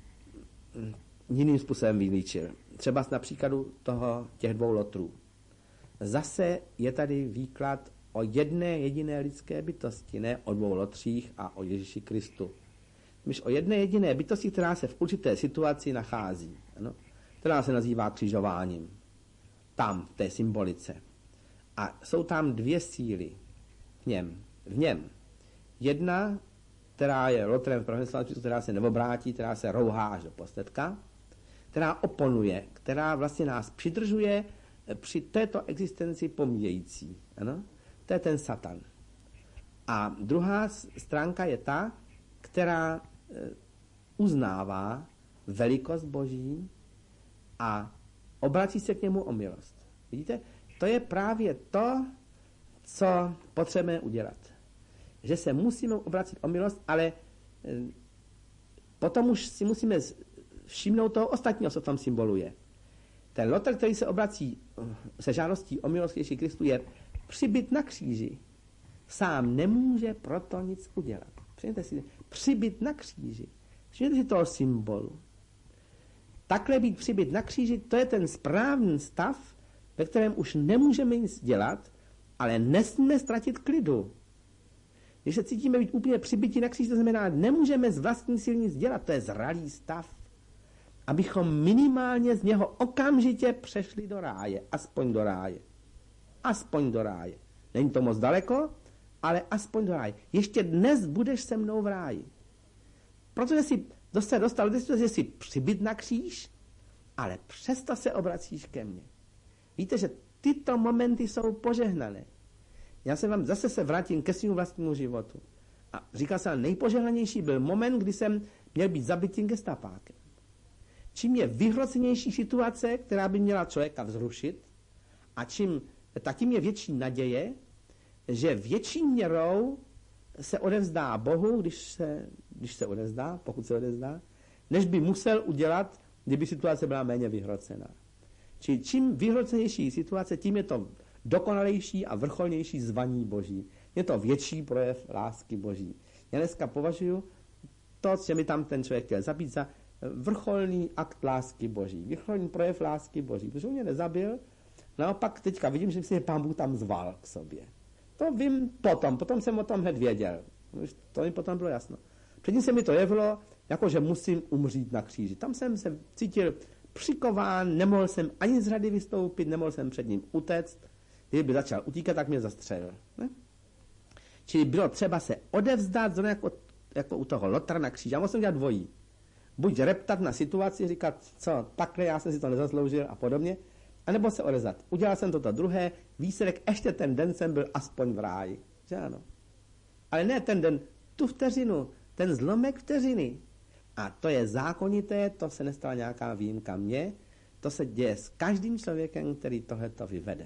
Speaker 7: jiným způsobem vylíčil. Třeba na příkladu toho, těch dvou lotrů. Zase je tady výklad o jedné jediné lidské bytosti, ne o dvou lotřích a o Ježíši Kristu. Myž o jedné jediné bytosti, která se v určité situaci nachází, ano? Která se nazývá křižováním. Tam, v té symbolice. A jsou tam dvě síly v něm. V něm. Jedna, která je lotrem v pravém, která se neobrátí, která se rouhá až do posledka, která oponuje, která vlastně nás přidržuje při této existenci pomíjející. Ano? To je ten Satan. A druhá stránka je ta, která uznává velikost Boží a obrací se k němu o milost. Vidíte? To je právě to, co potřebujeme udělat. Že se musíme obracet o milost, ale potom už si musíme všimnout toho ostatního, co tam symboluje. Ten lotr, který se obrací se žádostí o milost Ježíši Kristu, je přibyt na kříži. Sám nemůže proto nic udělat. Přijďte si, přibyt na kříži. Všimněte si toho symbolu. Takhle být přibyt na kříži, to je ten správný stav, ve kterém už nemůžeme nic dělat, ale nesmíme ztratit klidu. Když se cítíme být úplně přibyti na kříži, to znamená, nemůžeme z vlastní síly nic dělat, to je zralý stav. Abychom minimálně z něho okamžitě přešli do ráje, aspoň do ráje. Aspoň do ráje. Není to moc daleko, ale aspoň do ráje. Ještě dnes budeš se mnou v ráji. Protože jsi se dostal do situace, že jsi přibyt na kříž, ale přesto se obracíš ke mně. Víte, že tyto momenty jsou požehnané. Já se vám zase se vrátím ke svému vlastnímu životu. A říkal jsem, nejpožehnanější byl moment, kdy jsem měl být zabitým gestapákem. Čím je vyhrocenější situace, která by měla člověka vzrušit, a čím, tak tím je větší naděje, že větší měrou se odevzdá Bohu, když se, když se odevzdá, pokud se odevzdá, než by musel udělat, kdyby situace byla méně vyhrocená. Čili čím vyhrocenější situace, tím je to dokonalejší a vrcholnější zvaní Boží. Je to větší projev lásky Boží. Já dneska považuji to, co mi tam ten člověk chtěl zabít, za vrcholný akt lásky Boží. Vrcholný projev lásky Boží. Protože on mě nezabil, naopak teďka vidím, že si mě Pán Bůh tam zval k sobě. To vím potom, potom jsem o tom hned věděl. To mi potom bylo jasno. Předtím se mi to jevilo, jako že musím umřít na kříži. Tam jsem se cítil přikován, nemohl jsem ani z řady vystoupit, nemohl jsem před ním utéct. Kdyby začal utíkat, tak mě zastřelil. Ne? Čili bylo třeba se odevzdat, jako, jako u toho lotra na kříži. Já musím dělat dvojí. Buď reptat na situaci, říkat, co, takhle já jsem si to nezasloužil a podobně, anebo se odevzdat. Udělal jsem toto druhé, výsledek, ještě ten den jsem byl aspoň v ráji. Že ano? Ale ne ten den, tu vteřinu, ten zlomek vteřiny. A to je zákonité, to se nestala nějaká výjimka mně, to se děje s každým člověkem, který tohleto vyvede.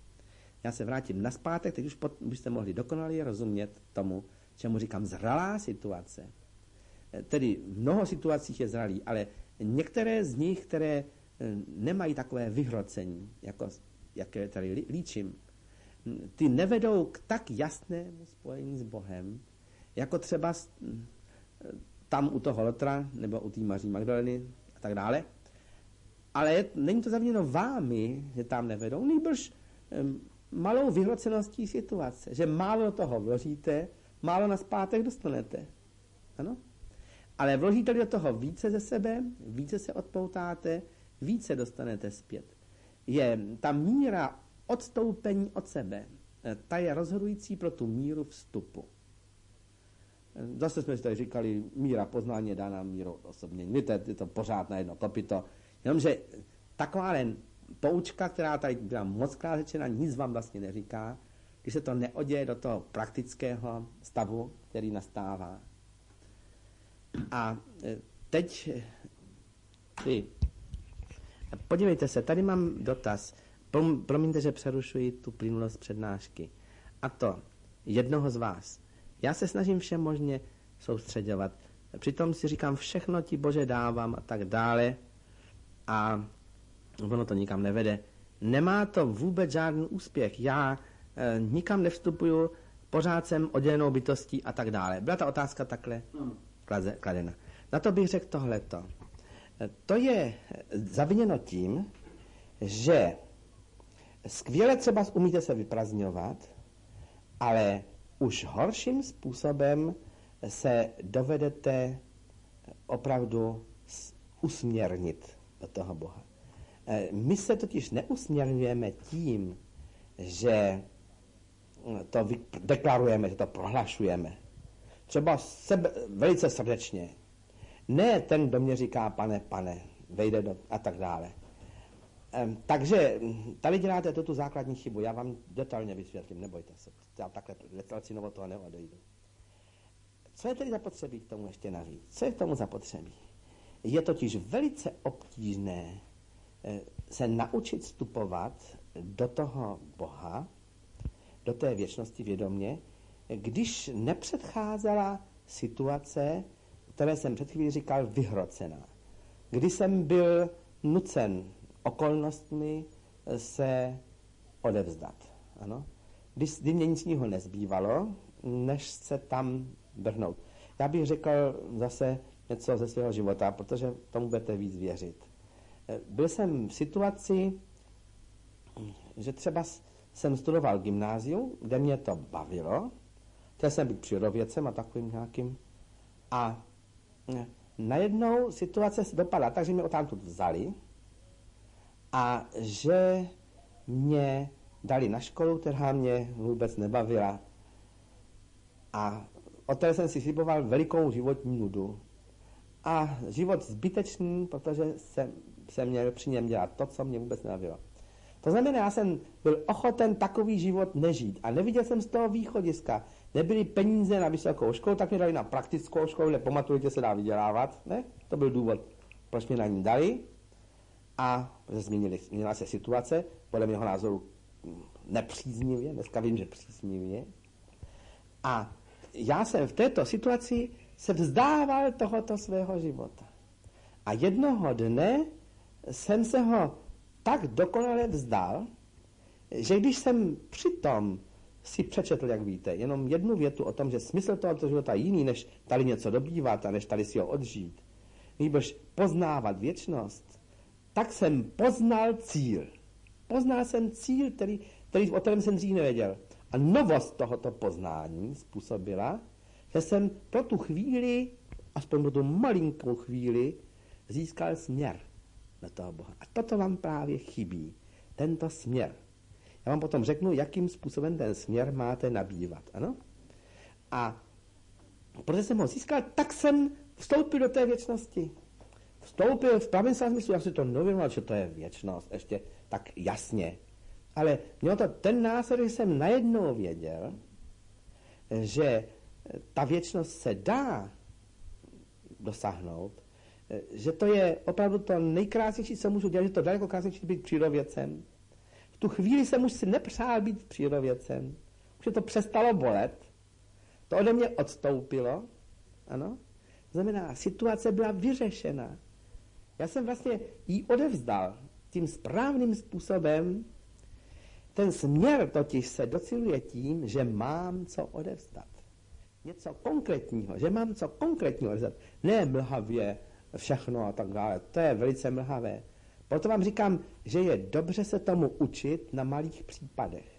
Speaker 7: Já se vrátím nazpátek, teď už byste mohli dokonale rozumět tomu, čemu říkám zralá situace. Tedy v mnoho situacích je zralý, ale některé z nich, které nemají takové vyhrocení, jako, jaké tady líčím, ty nevedou k tak jasnému spojení s Bohem, jako třeba tam u toho lotra, nebo u té Maří Magdaleny a tak dále. Ale je, není to zaviněno vámi, že tam nevedou, nýbrž malou vyhroceností situace, že málo do toho vložíte, málo nazpátek dostanete. Ano? Ale vložíte do toho více ze sebe, více se odpoutáte, více dostanete zpět. Je ta míra odstoupení od sebe, ta je rozhodující pro tu míru vstupu. Zase jsme si tady říkali, míra poznání je dána mírou osobně. Víte, je to pořád na jedno kopyto. Jenomže taková jen poučka, která tady byla moc krát řečena, nic vám vlastně neříká, když se to neoděje do toho praktického stavu, který nastává. A teď ty, podívejte se, tady mám dotaz. Promiňte, že přerušuji tu plynulost přednášky. A to jednoho z vás. Já se snažím všem možně soustředovat. Přitom si říkám, všechno ti Bože dávám a tak dále. A ono to nikam nevede. Nemá to vůbec žádný úspěch. Já e, nikam nevstupuju, pořád jsem oddělenou bytostí a tak dále. Byla ta otázka takhle klaze, kladena. Na to bych řekl tohleto. E, to je zaviněno tím, že skvěle třeba umíte se vyprazňovat, ale už horším způsobem se dovedete opravdu usměrnit do toho Boha. My se totiž neusměrňujeme tím, že to deklarujeme, že to prohlašujeme. Třeba sebe, velice srdečně. Ne ten, kdo mě říká pane, pane, vejde do a tak dále. Takže tady děláte tu, tu základní chybu. Já vám detailně vysvětlím, nebojte se. Já takhle lecino toho neodejdu. Co je tedy zapotřebí k tomu ještě navíc? Co je k tomu zapotřebí? Je totiž velice obtížné se naučit vstupovat do toho Boha, do té věčnosti vědomě, když nepředcházela situace, které jsem před chvílí říkal, vyhrocená. Kdy jsem byl nucen okolnostmi se odevzdat. Ano? Když, kdy mě nic jiného nezbývalo, než se tam vrhnout. Já bych řekl zase něco ze svého života, protože tomu budete víc věřit. Byl jsem v situaci, že třeba jsem studoval gymnázium, kde mě to bavilo, chtěl jsem být přírodovědcem a takovým nějakým, a najednou situace se dopadla tak, že mě odtamtud vzali a že mě dali na školu, která mě vůbec nebavila, a od té jsem si sliboval velikou životní nudu. A život zbytečný, protože jsem, jsem měl při něm dělat to, co mě vůbec nebavilo. To znamená, já jsem byl ochoten takový život nežít a neviděl jsem z toho východiska. Nebyly peníze na vysokou školu, tak mě dali na praktickou školu, kde pamatujete, se dá vydělávat. Ne? To byl důvod, proč mě na ní dali. A změnili, změnila se situace, podle mého názoru nepříznivě, dneska vím, že příznivě. A já jsem v této situaci se vzdával tohoto svého života. A jednoho dne jsem se ho tak dokonale vzdal, že když jsem přitom si přečetl, jak víte, jenom jednu větu o tom, že smysl tohoto života je jiný, než tady něco dobývat a než tady si ho odžít, nýbrž poznávat věčnost, tak jsem poznal cíl. Poznal jsem cíl, který, který, o kterém jsem dřív nevěděl. A novost tohoto poznání způsobila, že jsem pro tu chvíli, aspoň pro tu malinkou chvíli, získal směr na toho Boha. A toto vám právě chybí. Tento směr. Já vám potom řeknu, jakým způsobem ten směr máte nabývat. Ano? A protože jsem ho získal, tak jsem vstoupil do té věčnosti. Vstoupil v pravém smyslu, jak si to neuvědomoval, že to je věčnost, ještě tak jasně. Ale mělo to ten následek, že jsem najednou věděl, že ta věčnost se dá dosáhnout, že to je opravdu to nejkrásnější, co můžu dělat, že to je daleko krásnější být přírodovědcem. V tu chvíli jsem už si nepřál být přírodovědcem, už to přestalo bolet, to ode mě odstoupilo, ano, znamená, situace byla vyřešena. Já jsem vlastně jí odevzdal tím správným způsobem. Ten směr totiž se dociluje tím, že mám co odevzdat. Něco konkrétního, že mám co konkrétního odevzdat. Ne mlhavě všechno a tak dále. To je velice mlhavé. Proto vám říkám, že je dobře se tomu učit na malých případech.